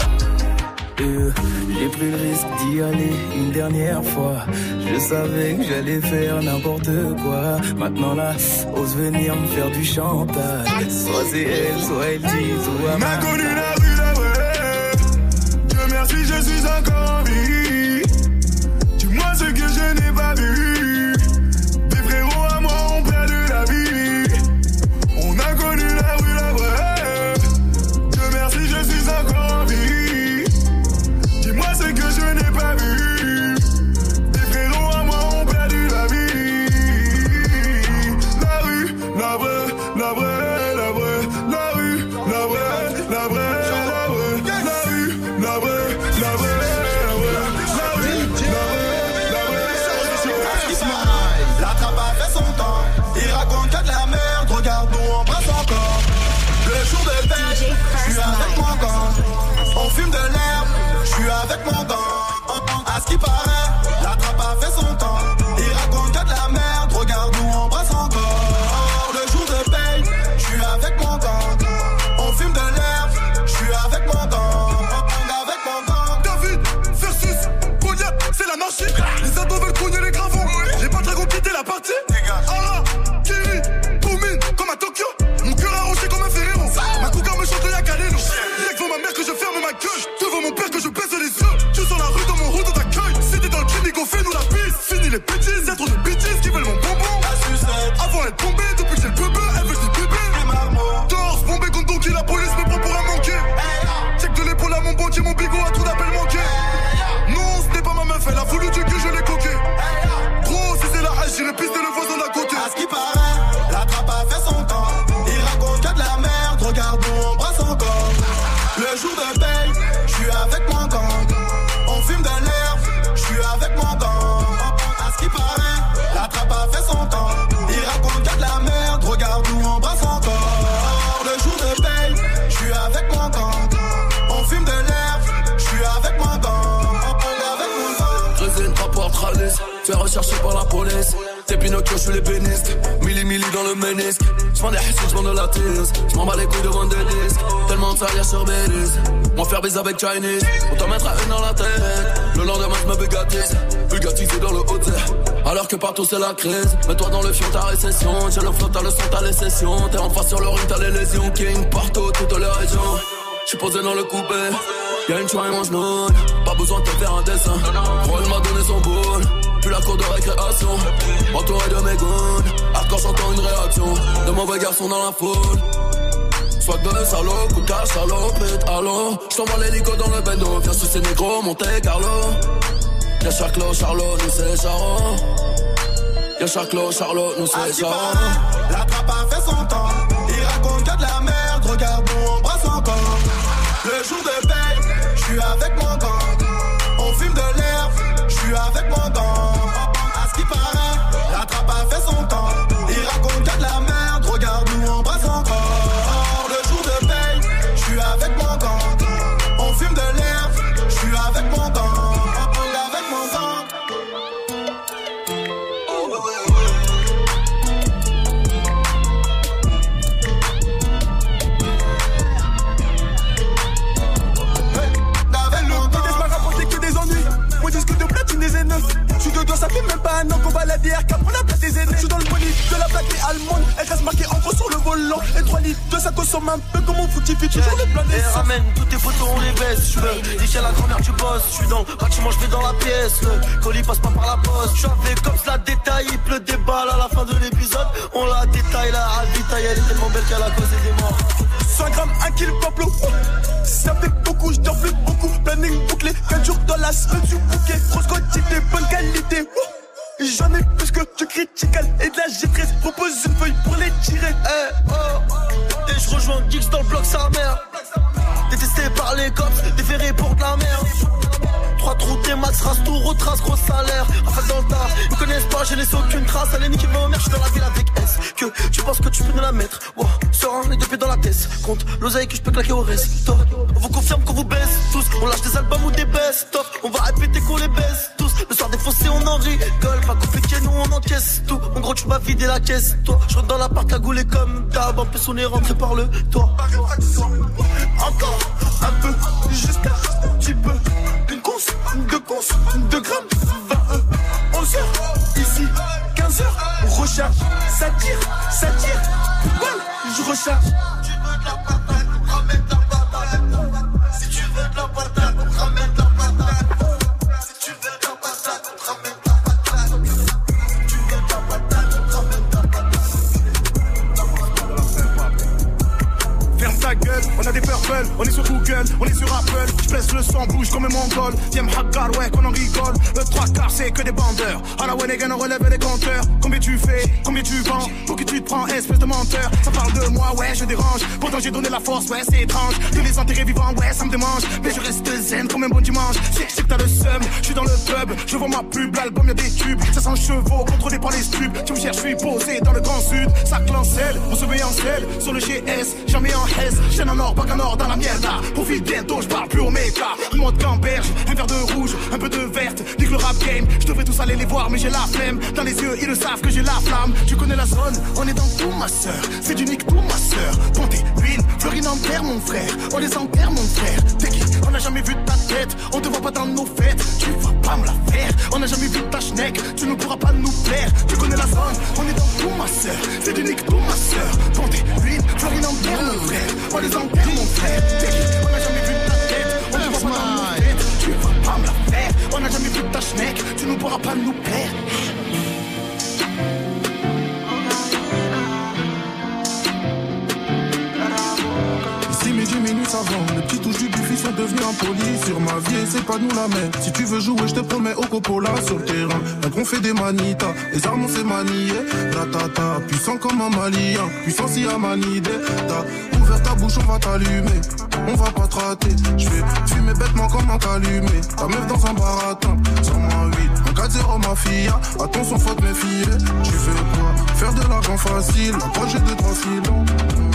Euh, j'ai pris le risque d'y aller une dernière fois. Je savais que j'allais faire n'importe quoi. Maintenant là, ose venir me faire du chantage. Soit c'est elle, soit elle dit, soit m'a connu la rue, la vraie. Dieu merci. j'suis avec mon gang. À ce qui paraît, la trappe a fait son temps. Il raconte que de la merde, regarde nous on brasse encore. Le jour de paye, j'suis avec mon gang. On fume de l'herbe, j'suis avec mon gang. Avec mon gang. David versus Goliath, c'est l'anarchie. Les ados veulent cogner les gravons. J'ai pas de dragon quitter la partie. Allah, Kiri, Koumine, comme à Tokyo. Mon cœur a roché comme un Ferrero. Ma cougar me chante le Yakalelo. Y'a que devant ma mère que je ferme ma gueule. Devant mon père que je baisse les yeux. Tu sens la rue dans mon route d'accueil. C'était dans le clinique, fais-nous la piste. Fini les bêtises, y'a trop de bêtises qui veulent mon bonbon. Avant d'être tombée, depuis que j'ai le bébé, elle veut des bébés. Torse, bombé contre Donkey, la police me prend pour un manqué. Check de l'épaule à mon banquier, mon bigot a trop d'appels manqués. Non, ce n'est pas ma meuf, elle a voulu du cul, je l'ai coqué. Gros, si c'est la hache, j'irai pister le voisin d'à côté. À ce qui paraît, la trappe a fait son temps. Il raconte que de la merde, regarde nous on brasse encore. Le jour de paye, j'suis avec mon gang. On fume de l'herbe, j'suis avec mon gang. À ce qui paraît, la trappe a fait son temps. Il raconte que de la merde, regarde nous on brasse encore. Le jour de paye, j'suis avec mon gang. On fume de l'herbe, j'suis avec mon gang. Avec mon gang. Résine, rapporte, ralice, tu es recherché par la police. T'es Pinocchio, j'suis l'ébéniste. Milli milli dans le ménisque. J'vends des hits, j'vends de la tease. J'm'en bats les couilles devant des disques. Tellement de salière sur mes listes. M'en faire baiser avec Chinese. On t'en mettra une dans la tête. Le lendemain j'me bugatise. Bugatisé dans le haut alors que partout c'est la crise. Mets-toi dans le fion, ta récession. J'ai le flot, t'as le son, t'as les sessions. T'es en face sur le ring, t'as les lésions. King partout, toutes les régions. J'suis posé dans le coupé. Y'a une choix et mange non. Pas besoin de te faire un dessin. Roll m'a donné son boule. Puis la cour de récréation. Entouré de mes goons. Hardcore j'entends une réaction. De mauvais garçons dans la foule. Swag de salaud, coup de cash, salopette, allô. J't'envoie l'hélico dans le bendo. Viens sucer négro, Monte Carlo. Y'a Charclo, Charlot, nous c'est Charon. Y'a Charclo, Charlot, nous c'est Charon. La trappe a fait son temps. Il raconte que de la merde, regarde nous on brasse encore. Le jour de paye, j'suis avec mon gang. On fume de l'herbe, j'suis avec mon gang. À ce qui paraît, la trappe a fait son temps. Il raconte que de la merde, regarde nous on brasse encore. Le jour de paye, j'suis avec mon gang. On fume de l'herbe, j'suis avec mon gang. Avec mon gang. Mon disque de platine des aînés. J'suis dedans, ça fait même pas un an qu'on va la D R K pour la place des aînés. J'suis dans le money de la plaque allemande. Elle reste marquée en gros sur le volant. Et trois litres de ça consomme un peu comme mon footifie. Toujours le plein d'essence. Et ramène tous tes photos, on les baisse. J'veux dire chez la grand-mère tu bosses. J'suis dans le bâtiment, j'vais dans la pièce. Le colis passe pas par la poste. J'suis avec comme cela détaille. Il pleut des balles à la fin de l'épisode. On la détaille, la ravitaille. Elle est tellement belle qu'elle a causé des morts. cent grammes, un kilo pablo. Ça fait beaucoup, j'dors plus beaucoup. Planning bouclé, quatre jours dans la semaine du bouquet. Grosse quantité, bonne qualité. J'en ai plus que du critical et de la G treize. Propose une feuille pour les tirer. Eh, oh. Et je rejoins Geeks dans le bloc sa mère. Détesté par les cops, déféré pour de la merde. Trois trous, tes max, race, tout, retrace, gros salaire. Enfin dans le tas, ils me connaissent pas, je laisse aucune trace. Allez, niquez ma mère, j'suis dans la ville avec S. Que tu penses que tu peux nous la mettre. Wow, sors les deux pieds dans la caisse. Compte l'oseille que je peux claquer au resto. On vous confirme qu'on vous baisse tous. On lâche des albums ou des best-of. On va répéter qu'on les baisse tous. Le soir défoncé, on en rigole. Pas compliqué, nous on encaisse tout. En gros, tu vas vider la caisse, toi. Je rentre dans l'appart cagoulé comme d'hab. En plus, on est rentré par le toit. Encore un peu, juste un petit peu. Une conce, deux conces, deux grammes, vingt, onze heures, ici, quinze heures, on recharge, ça tire, ça tire, voilà, je recharge. Tu veux de la patate, ramène ta patate. Si tu veux de la patate, ramène ta patate. Si tu veux de la patate, ramène ta patate. Si tu veux de la patate, ramène ta patate. Ferme ta gueule, on a des purple, on est sur Google, on est sur Apple. J'baisse le sang, bouge comme un mongol. Viens m'hagar, ouais, qu'on en rigole. Le trois quarts, c'est que des bandeurs. À la Wennegan, on relève les compteurs. Combien tu fais, combien tu vends, pour que tu te prends, espèce de menteur. Ça parle de moi, ouais, je dérange. Pourtant j'ai donné la force, ouais, c'est étrange. De les enterrer vivants, ouais, ça me démange. Mais je reste zen comme un bon dimanche. C'est que t'as le seum, je suis dans le pub. Je vends ma pub, l'album y'a des tubes. ça sent chevaux, contrôlé par les stupes. Tu me cherches, je suis posé dans le grand sud. Ça clancelle, on se met en selle. Sur le G S, jamais en S. Chaîne en or, bac en or dans la merde là. Profite bientôt, je parle plus au méca. Monte gamberge, un verre de rouge, un peu de verte. Nique le rap game, je devrais tous aller les voir, mais j'ai la flemme. Dans les yeux, ils le savent que j'ai la flamme. Tu connais la zone, on est dans tout, ma sœur. C'est du nique tout, ma sœur. Ponté, Ruine, Florine enterre, mon frère. On les enterre, mon frère. T'es qui? On n'a jamais vu ta tête. On te voit pas dans nos fêtes. Tu vas pas me la faire. On n'a jamais vu ta schneck. Tu ne pourras pas nous plaire. Tu connais la zone, on est dans tout, ma sœur. C'est du nique tout, ma sœur. Ponté, Ruine, Florine enterre, mon frère. On les enterre, mon frère. T'es qui? On n'a jamais vu ta tête. On te voit pas dans nos fêtes. Tu vas pas me la faire. On n'a jamais vu ta schneck. Tu ne pourras pas nous plaire. Dix minutes avant, les petits touches du buffet sont devenus impolis. Sur ma vie, c'est pas nous la même. Si tu veux jouer, je te promets au Coppola sur le terrain. Rien qu'on fait des manitas, les armes on s'est manié. Ratata, puissant comme un malien, puissant si à manidé. T'as ouvert ta bouche, on va t'allumer. On va pas te rater. Je vais fumer bêtement comme un calumé. Ta meuf dans un baratin, cent huit, un quatre zéro ma fille. Attention, faut te méfier. Tu fais quoi? Faire de l'argent facile. Approche de trois filons.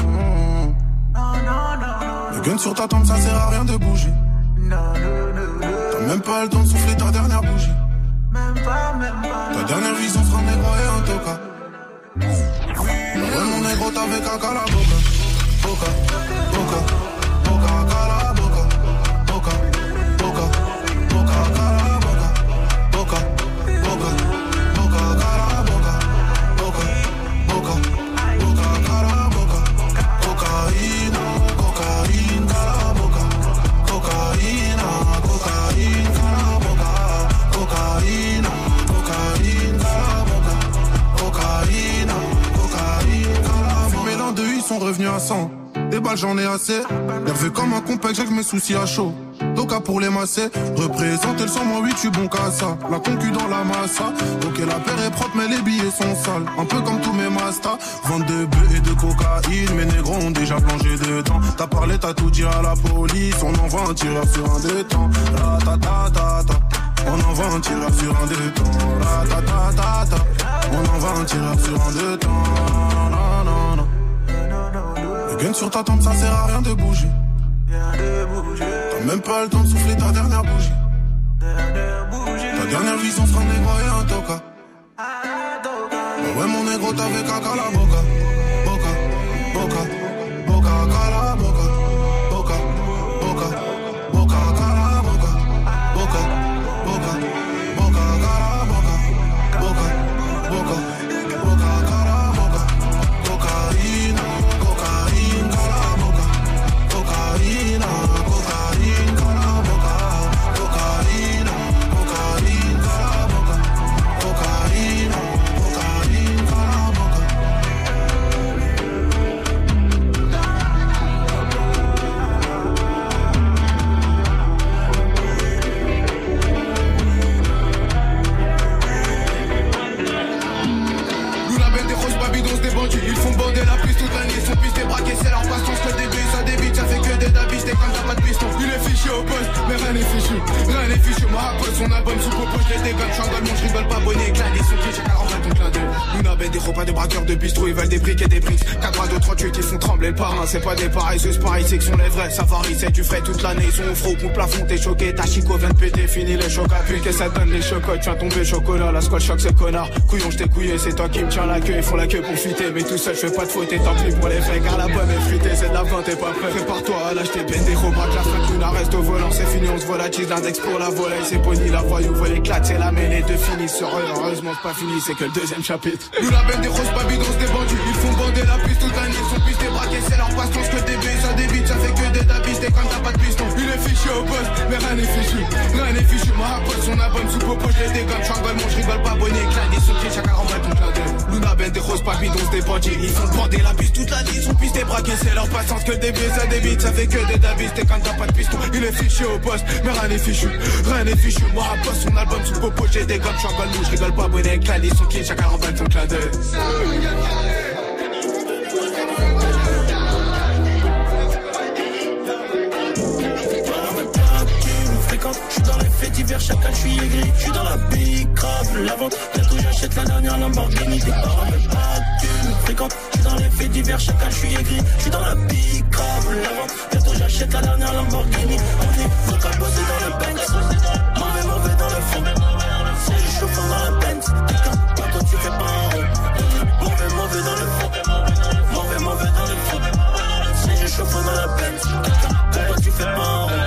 Le gun sur ta tombe, ça sert à rien de bouger. T'as même pas le temps de souffler ta dernière bougie. Ta dernière vision sera négro et un toca. Ouais, mon négro, t'avais caca la boca. Boca, boca, boca, cala boca. Boca, boca, boca, cala boca. Boca, boca, boca, cala boca. Boca, boca, boca, cala boca. Cocaïna. Cocaïne, cala boca. Cocaïna, cocaïne, cala boca. Cocaïna, cocaïne, cala boca. Cocaïna, cocaïne, cala boca. Fumé l'an deux, ils sont revenus à cent. Des balles, j'en ai assez. Nerveux comme un compact, j'ai que mes soucis à chaud. Toca pour les masser. Représenter le cent huit, je suis bon qu'à ça. La concu dans la massa. Ok, la paire est propre, mais les billets sont sales. Un peu comme tous mes mastas. vingt-deux bœufs et de cocaïne. Mes négros ont déjà plongé dedans. T'as parlé, t'as tout dit à la police. On envoie un tireur sur un détente. Ratatatata. On envoie un tireur sur un détente. Ratatatata. On envoie un tireur sur un détente. Non, non, non. Le gun sur ta tombe, ça sert à rien de bouger. T'as même pas le temps de souffler ta dernière bougie. Ta dernière vision sera négro et un toca. Ouais, mon négro, t'avais caca la boca. Boca, boca, boca, cala boca. Boca, boca, boca, cala boca. Boca, boca, boca, cala boca. Boca, boca, boca, cala boca. Cocaïne, cocaïne, cala boca. Cocaïne, cocaïne, cala boca. Cocaïne, cocaïne, cala boca. Cocaïne, cocaïne, cala boca. Nous la bête des grosses babidons, des bandits. Ils font bander la piste toute l'année. Ils sont pistés, braqués, c'est leur patience. Que des billes, ça débite, ça fait que des dabis. Des quand t'as pas de piston. Il est fiché au poste, mais rien n'est fichu. Rien n'est fichu. Moi, rappelle son album sous popo, je les dégaine. J'engueule mon, je rigole pas, bonnet, éclat. Ils sont qui, j'ai qu'à rentrer ton clin d'œil. Nous la bête des repas, des braqueurs de bistrot. Ils veulent des briques et des briques. quatre bras de trente-huit, ils font trembler le parrain. C'est pas des pareils, c'est pareil, c'est que sont les vrais. Ça varie, c'est du frais toute l'année. Ils sont au froid, au plafond, t'es choqué. Ta chico vient de péter, fini les chocs à puits. Qu'est-ce que ça donne les chocottes? Tu viens tomber chocolat, la squad choc, c'est connard. Couillon, je t'ai couillé, c'est toi qui me tiens la queue. Ils font la queue pour fuiter, mais tout seul, je fais pas de faute. Et tant pis pour les faits, car la bonne est fruitée, c'est de la vente, t'es pas prêt. Prépare-toi à l'acheter, Bendejo, braque la fin, Luna reste au volant, c'est fini, on se volatise, l'index pour la volaille, c'est pony, la voyou, voit l'éclate, c'est la mêlée de finissent. Heureusement, c'est pas fini, c'est que le deuxième chapitre. Nous la bête des grosses babidons, des bandits, ils font bander la piste toute l'année, ils sont pistés, braqués, c'est leur patience, que des baies, ça débite, ça fait que des dabis, des quand t'as pas de piston. Il est fiché au poste, mais rien n'est fichu, rien n'est fichu, moi, rappelle son album sous popo, je les dégaine, j'engueule mon, je rigole pas, bonnet, éclat, ils sont qui, chacun remballe ton clin d'œil. Luna bête des grosses babidons, des bandits, ils font bander la piste toute l'année, ils sont pistés, braqués, c'est leur patience, que des baies, ça débite, ça fait que des dabis, des quand t'as pas de piston. Il est fiché au poste, mais rien n'est fichu, rien n'est fichu, moi, rappelle son album sous popo, j'ai des gommes, j'engueule mon, je rigole pas, bonnet, éclat, ils sont qui, chacun remballe ton clin d'œil. J'suis dans les faits divers, chacun j'suis aigri. J'suis dans la big grave, la vente. Bientôt j'achète la dernière Lamborghini. Des parents même pas que fréquente. J'suis dans les faits divers, chacun j'suis aigri. J'suis dans la pique, grave l'avant. Bientôt j'achète la dernière Lamborghini. On est donc à bosser dans le Benz. Mauvais, mauvais dans le fond. C'est juste chauffant dans la Benz. Quand toi tu fais pas un rond. Mauvais, mauvais dans le fond. Mauvais, mauvais dans le fond. C'est juste chauffant dans la Benz. Quand toi tu fais pas un rond.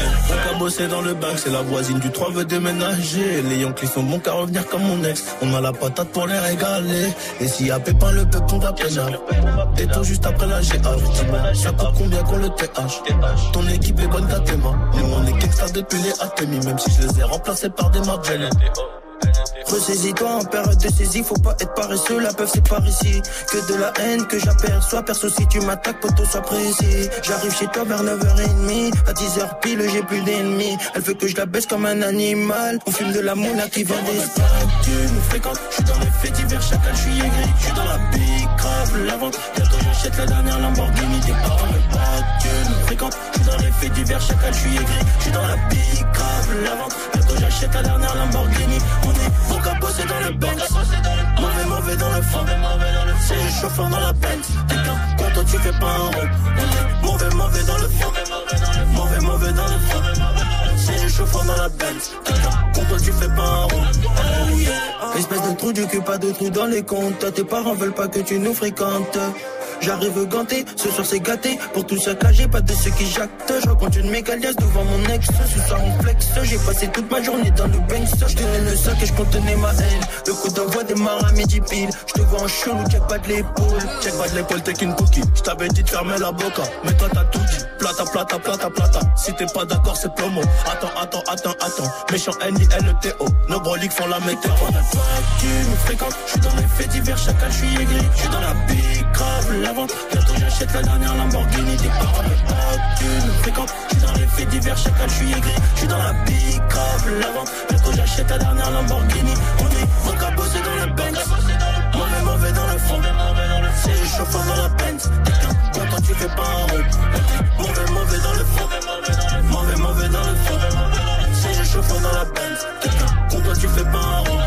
On a bossé dans le bac, c'est la voisine du trois veut déménager. Les Yankees sont bons qu'à revenir comme mon ex. On a la patate pour les régaler. Et s'il y a pépin, le peuple on t'appelle. Et tout juste après la G H. Ça coûte combien qu'on le T H? Ton équipe est bonne qu'à tes mains. Nous on est gangsta depuis les Atemi. Même si je les ai remplacés par des Margelles. Ressaisis-toi en période de saisie, faut pas être paresseux, la peuf c'est par ici. Que de la haine que j'aperçois, perso si tu m'attaques, poto sois précis. J'arrive chez toi vers neuf heures trente, à dix heures pile j'ai plus d'ennemis. Elle veut que je la baisse comme un animal, on fume de la mouna qui vend des stars. Tu me fréquentes, j'suis dans les faits divers, chacal j'suis aigri. J'suis dans la pique, grave la vente, bientôt j'achète la dernière Lamborghini. Tes parents me pas, tu me fréquentes, j'suis dans les faits divers, chacal j'suis aigri. J'suis dans la pique, grave la vente, bientôt j'achète la dernière Lamborghini. On est donc à bosser dans le Benz. Mauvais, mauvais dans le fond. C'est juste chauffeur dans la Benz. Quand toi tu fais pas un rond. Mauvais, mauvais dans le fond. Mauvais, mauvais dans le fond. C'est juste chauffeur dans la Benz. Quand toi tu fais pas un rond. Oh yeah. Espèce de trou du cul, pas de trou dans les comptes. Tes parents veulent pas que tu nous fréquentes. J'arrive ganté, ce soir c'est gâté. Pour tout saccager, pas de ceux qui jactent. Je raconte une mégalias devant mon ex. Ce soir on flex, j'ai passé toute ma journée dans le Banks. Je tenais le sac et je contenais ma haine. Le coup d'envoi démarre à midi pile. Je te vois en chelou, check pas de l'épaule. Check pas de l'épaule, t'es qu'une cookie. Je t'avais dit de fermer la boca, mais toi t'as tout dit. Plata, plata, plata, plata. Si t'es pas d'accord c'est promo. Attends, attends, attends, attends. Méchant N I L T O. Nos broliques font la météo. Tu me fréquentes, j'suis dans les faits divers, chacal j'suis aigri. J'suis dans la pique, grave la vente. Bientôt j'achète la dernière Lamborghini. Tes parents me pas, tu me fréquentes. J'suis dans les faits divers, chacal j'suis aigri. J'suis dans la pique, grave la vente. Bientôt j'achète la dernière Lamborghini. On est donc à bosser dans le Benz. Mauvais, mauvais dans le fond. C'est juste chauffeur dans la Benz. Quand toi tu fais pas un rond. Mauvais, mauvais dans le fond. Mauvais, mauvais dans le fond. C'est juste chauffeur dans la Benz. Quand toi tu fais pas un rond.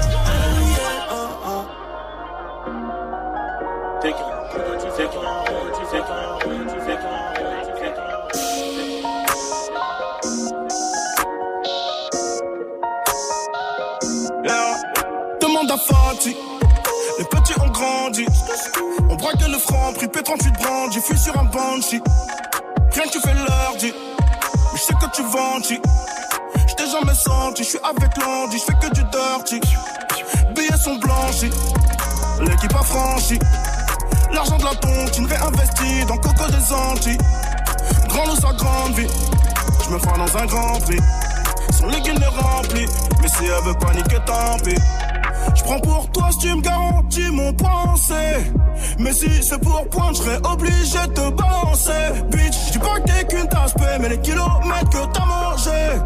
Demande à Fati, les petits ont grandi. On braque le franc, pris P trente-huit brandy. J'y fuis sur un banshee. Rien que tu fais l'heure, dit. Mais je sais que tu vendis. J't'ai jamais senti, j'suis avec Landy. J'fais que du dirty. Billets sont blanchis. L'équipe a franchi. L'argent de la tontine réinvesti dans Coco des Antilles. Grand loup sa grande vie. J'me crois dans un grand prix. Son legging est rempli. Mais si elle veut paniquer, tant pis. J'prends pour toi si tu me garantis mon pensée. Mais si c'est pour pointe, j'serais obligé de te balancer. Bitch, j'dis pas que t'es qu'une tasse paix, mais les kilomètres que t'as mangé.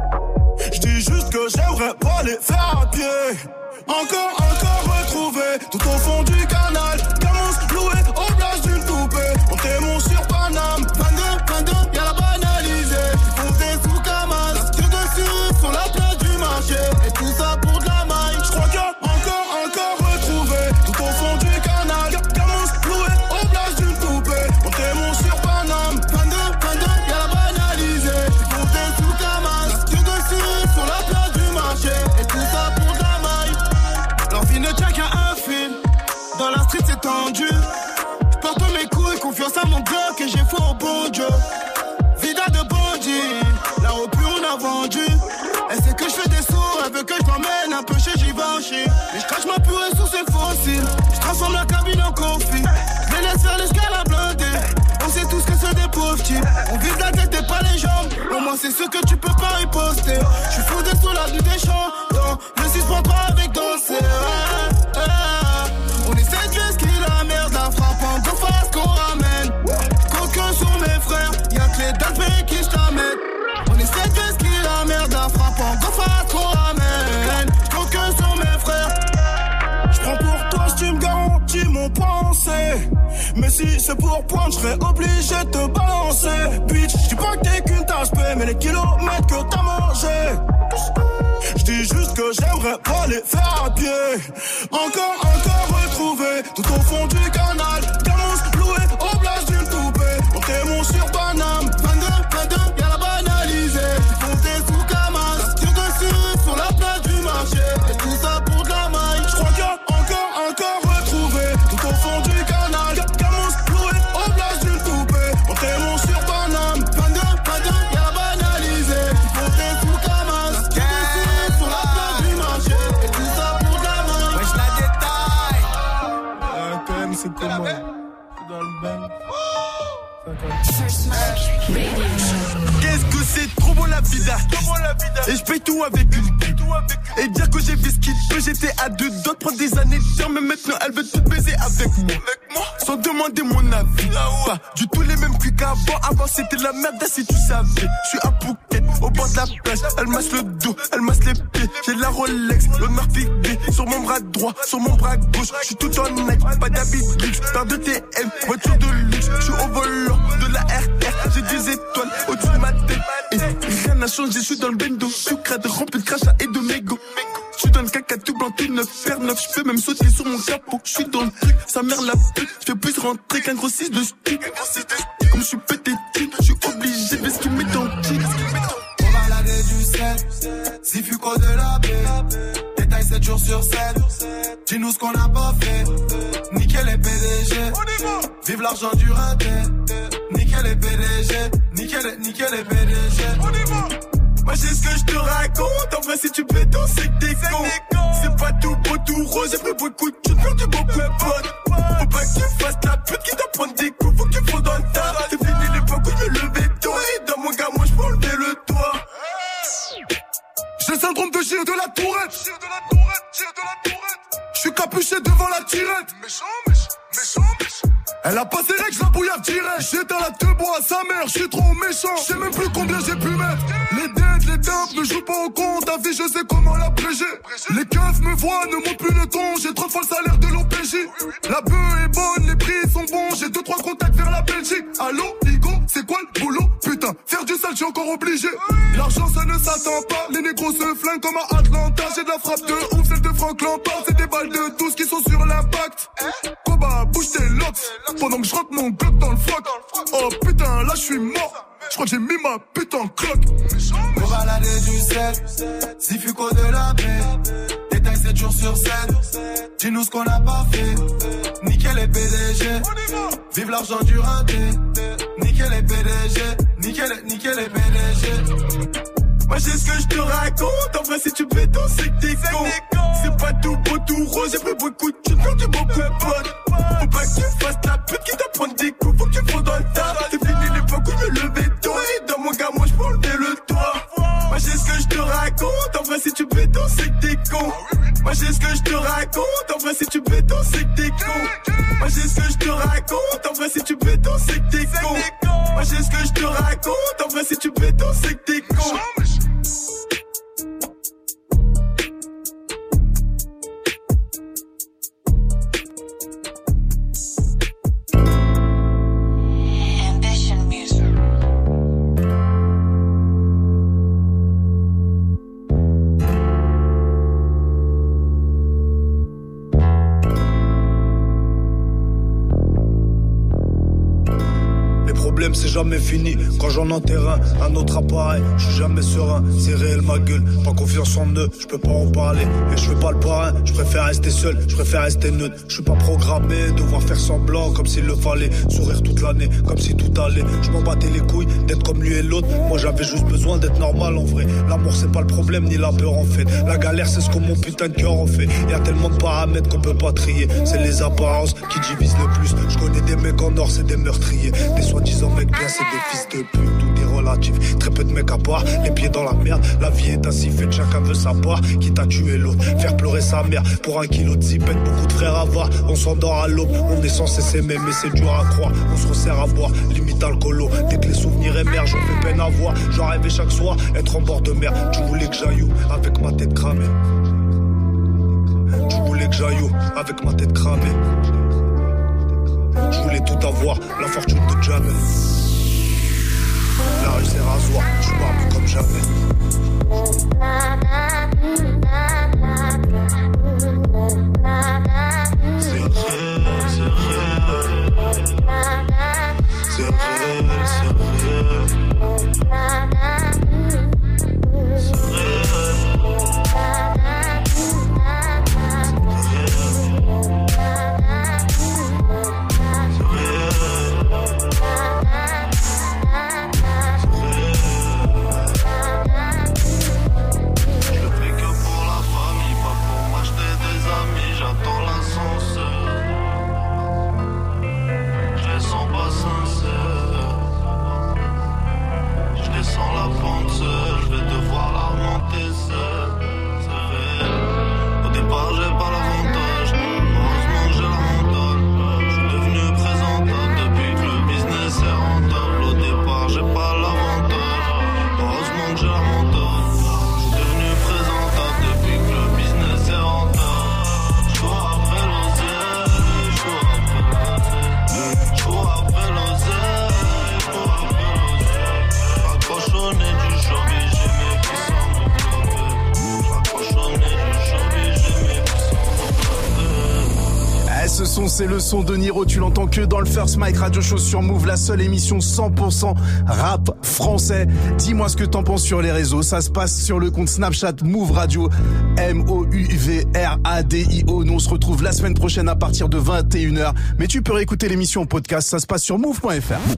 J'dis juste que j'aimerais pas les faire à pied. Encore, encore retrouvé tout au fond du canal. Camons loué au place d'une poupée. On témoin sur Paname. vingt-deux, vingt-deux, y'a la banalisée. Ils font des sous Kamas. La tire dessus sur la place du marché. Et tout ça pour de la maille. J'crois qu'il y a encore, encore retrouvé tout au fond du canal. Camons loué au place d'une poupée. On témoin sur Paname. vingt-deux, vingt-deux, y'a la banalisée. Ils font des sous Kamas. La tire dessus sur la place du marché. Et tout ça pour de la maille. Leur vie ne tient qu'à un fil. Dans la street c'est tendu. J'porte mes couilles, confiance à mon bloc et j'ai foi au bon Dieu. Vida de bandit, la repu on a vendu. Elle sait que je fais des sous, elle veut que je l'emmène un peu chez Givenchy. Mais je crache ma purée sur ses fossiles. Je transforme la cabine en confit. Je les laisse faire l'escale à blindé. On sait tous que c'est des pauvres types. On vise la tête et pas les jambes. Au moins c'est ce que tu peux pas riposter. Je suis fondé sur la nuit des champs. Dans le six point trois avec danser. Ouais, ouais. On est cette pièce qui la merde. La frappe en deux faces qu'on ramène. Coquin sur mes frères. Y'a que les dalpés qui t'amènent. On est cette pièce qui la merde. La frappe en deux faces qu'on ramène. Coquin sur mes frères. J'prends pour toi si tu me garantis mon pensée. Mais si c'est pour pointe, j'serais obligé de te balancer. Bitch, j'dis pas que t'es qu'une tasse paix, mais les kilomètres que t'as mangé. J'dis juste que j'aimerais pas les faire à pied. Encore, encore retrouvé, tout au fond du canal. Camons loué au place d'une poupée. Montez mon sur Paname, vingt-deux, vingt-deux, y'a la banalisée. Foncez sous Camas, tire dessus sur la place du marché. Et tout ça pour de la maille. J'crois qu'il y a encore, encore retrouvé, tout au fond du canal. Camons loué au place d'une poupée. Montez mon sur Paname, vingt-deux, vingt-deux, y'a la banalisée. Foncez sous Camas, tire dessus sur la place du marché. Et tout ça pour de la maille. Wesh la détaille. Ah, quand même, c'est comment? C'est dans le bain. Qu'est-ce que c'est trop bon la vie d'artiste. Et je paye tout avec une pute. Et dire que j'ai fait ce qu'il peut. J'étais à deux doigts de prendre des années de temps. Mais maintenant elle veut tout baiser avec moi. Sans demander mon avis. Pas du tout les mêmes cuits qu'avant. Avant c'était la merde si tu savais. Je suis à Phuket au bord de la plage. Elle masse le dos, elle masse les pieds. J'ai la Rolex, l'honneur figé. Sur mon bras droit, sur mon bras gauche. Je suis tout en Nike, pas d'habit de luxe. Paire de T M, voiture de luxe. Je suis au volant de la R R. J'ai des étoiles au-dessus de ma tête. Et rien n'a changé, je suis dans le bendo. Sucrade rempli de crachat et de mégots. Je suis dans le caca tout blanc, tout neuf, fer neuf. Je peux même sauter sur mon capot. Je suis dans le truc, sa mère la pute. Je fais plus rentrer qu'un gros six de stu. Comme je suis pété de je suis obligé de ce qu'il met en tic. On va balader du sel, si Fuco de la baie. Détail sept jours sur sept. Dis-nous ce qu'on a pas fait. Nickel les P D G. Vive l'argent du raté. Nickel les P D G. Nickel, nickel les P D G. Moi j'ai ce que je te raconte. En vrai si tu pétons c'est que t'es con. C'est pas tout beau tout rose. J'ai pris beaucoup de choses, perdu beaucoup de potes. Faut pas que tu fasses la pute qui t'apprend des coups. Faut qu'il faut dans le tas. C'est fini l'époque où je levais toi. Et dans mon gars moi je peux enlever le toit. J'ai le syndrome de Gilles de la Tourette. Gilles de la Tourette, Gilles de la Tourette. Je suis capuché devant la tirette. Méchant, méchant, méchant, méchant. Elle a passé règle, je la bouillave direct. J'éteins la te bois à sa mère, je suis trop méchant. Je sais même plus combien j'ai pu mettre. Les dettes, les dumps ne jouent pas au compte. Ta vie, je sais comment l'abréger. Les keufs me voient, ne montent plus le ton. J'ai trois fois le salaire de l'O P J. La bœuf est bonne, les prix sont bons. J'ai deux, trois contacts vers la Belgique. Allô, Igo, c'est quoi le boulot? Putain, faire du sale, je suis encore obligé. L'argent, ça ne s'attend pas. Les négros se flinguent comme à Atlanta. J'ai de la frappe de ouf, celle de Franck Lampard. C'est des balles de douze qui sont sur l'impact. Koba, bouge tes locks. Pendant que je rentre mon glock dans le froc. Oh putain, là je suis mort. Je crois que j'ai mis ma pute en cloque. On va balader du sel, si Fuco de la baie. Détail sept jours sur sept. Dis-nous ce qu'on a pas fait. Nickel les P D G. Vive l'argent du raté. Nickel les P D G. Nickel, nickel les P D G. Moi j'ai ce que je te raconte. En vrai si tu pétons c'est que t'es con. C'est pas tout beau tout rose. J'ai pris beaucoup de choses, perdu beaucoup de potes. Faut pas que tu fasses la pute qui t'apprend des coups. Faut que tu fasses dans le tas. C'est fini l'époque où je levais tôt. Et dans mon gars moi je peux enlever le toit. Moi j'ai ce que je te raconte. En vrai si tu pétons c'est que t'es con. Moi j'ai ce que je te raconte. En vrai si tu pétons c'est que t'es con. Moi j'ai ce que je te raconte. En vrai si tu pétons c'est que t'es con. Moi j'ai ce que je te raconte. En vrai si tu pétons c'est que t'es con. C'est jamais fini, quand j'en enterre un, un autre appareil, je suis jamais serein, c'est réel ma gueule, pas confiance en eux, je peux pas en parler, et je fais pas le parrain, je préfère rester seul, je préfère rester neutre, je suis pas programmé, devoir faire semblant comme s'il le fallait, sourire toute l'année, comme si tout allait, je m'en battais les couilles d'être comme lui et l'autre, moi j'avais juste besoin d'être normal en vrai, l'amour c'est pas le problème ni la peur en fait, la galère c'est ce que mon putain de cœur en fait, y a tellement de paramètres qu'on peut pas trier, c'est les apparences qui divisent le plus, je connais des mecs en or, c'est des meurtriers, des soi-disant mecs bien c'est des fils de pute, tout est relatif. Très peu de mecs à part, les pieds dans la merde. La vie est ainsi faite, chacun veut sa part. Quitte à tuer l'autre, faire pleurer sa mère. Pour un kilo de zipette, beaucoup de frères à voir. On s'endort à l'aube, on est censé s'aimer, mais c'est dur à croire. On se resserre à boire, limite alcoolo. Dès que les souvenirs émergent, on fait peine à voir. J'en rêvais chaque soir, être en bord de mer. Tu voulais que j'aille où avec ma tête cramée? Tu voulais que j'aille où avec ma tête cramée? Je voulais tout avoir, la fortune de jamais. La rue c'est rasoir, je suis barbu comme jamais. son, c'est le son de Niro. Tu l'entends que dans le First Mike Radio Show sur Move, la seule émission cent pour cent rap français. Dis-moi ce que t'en penses sur les réseaux. Ça se passe sur le compte Snapchat Move Radio, M O U V R A D I O. Nous, on se retrouve la semaine prochaine à partir de vingt et une heures. Mais tu peux réécouter l'émission en podcast. Ça se passe sur move point f r.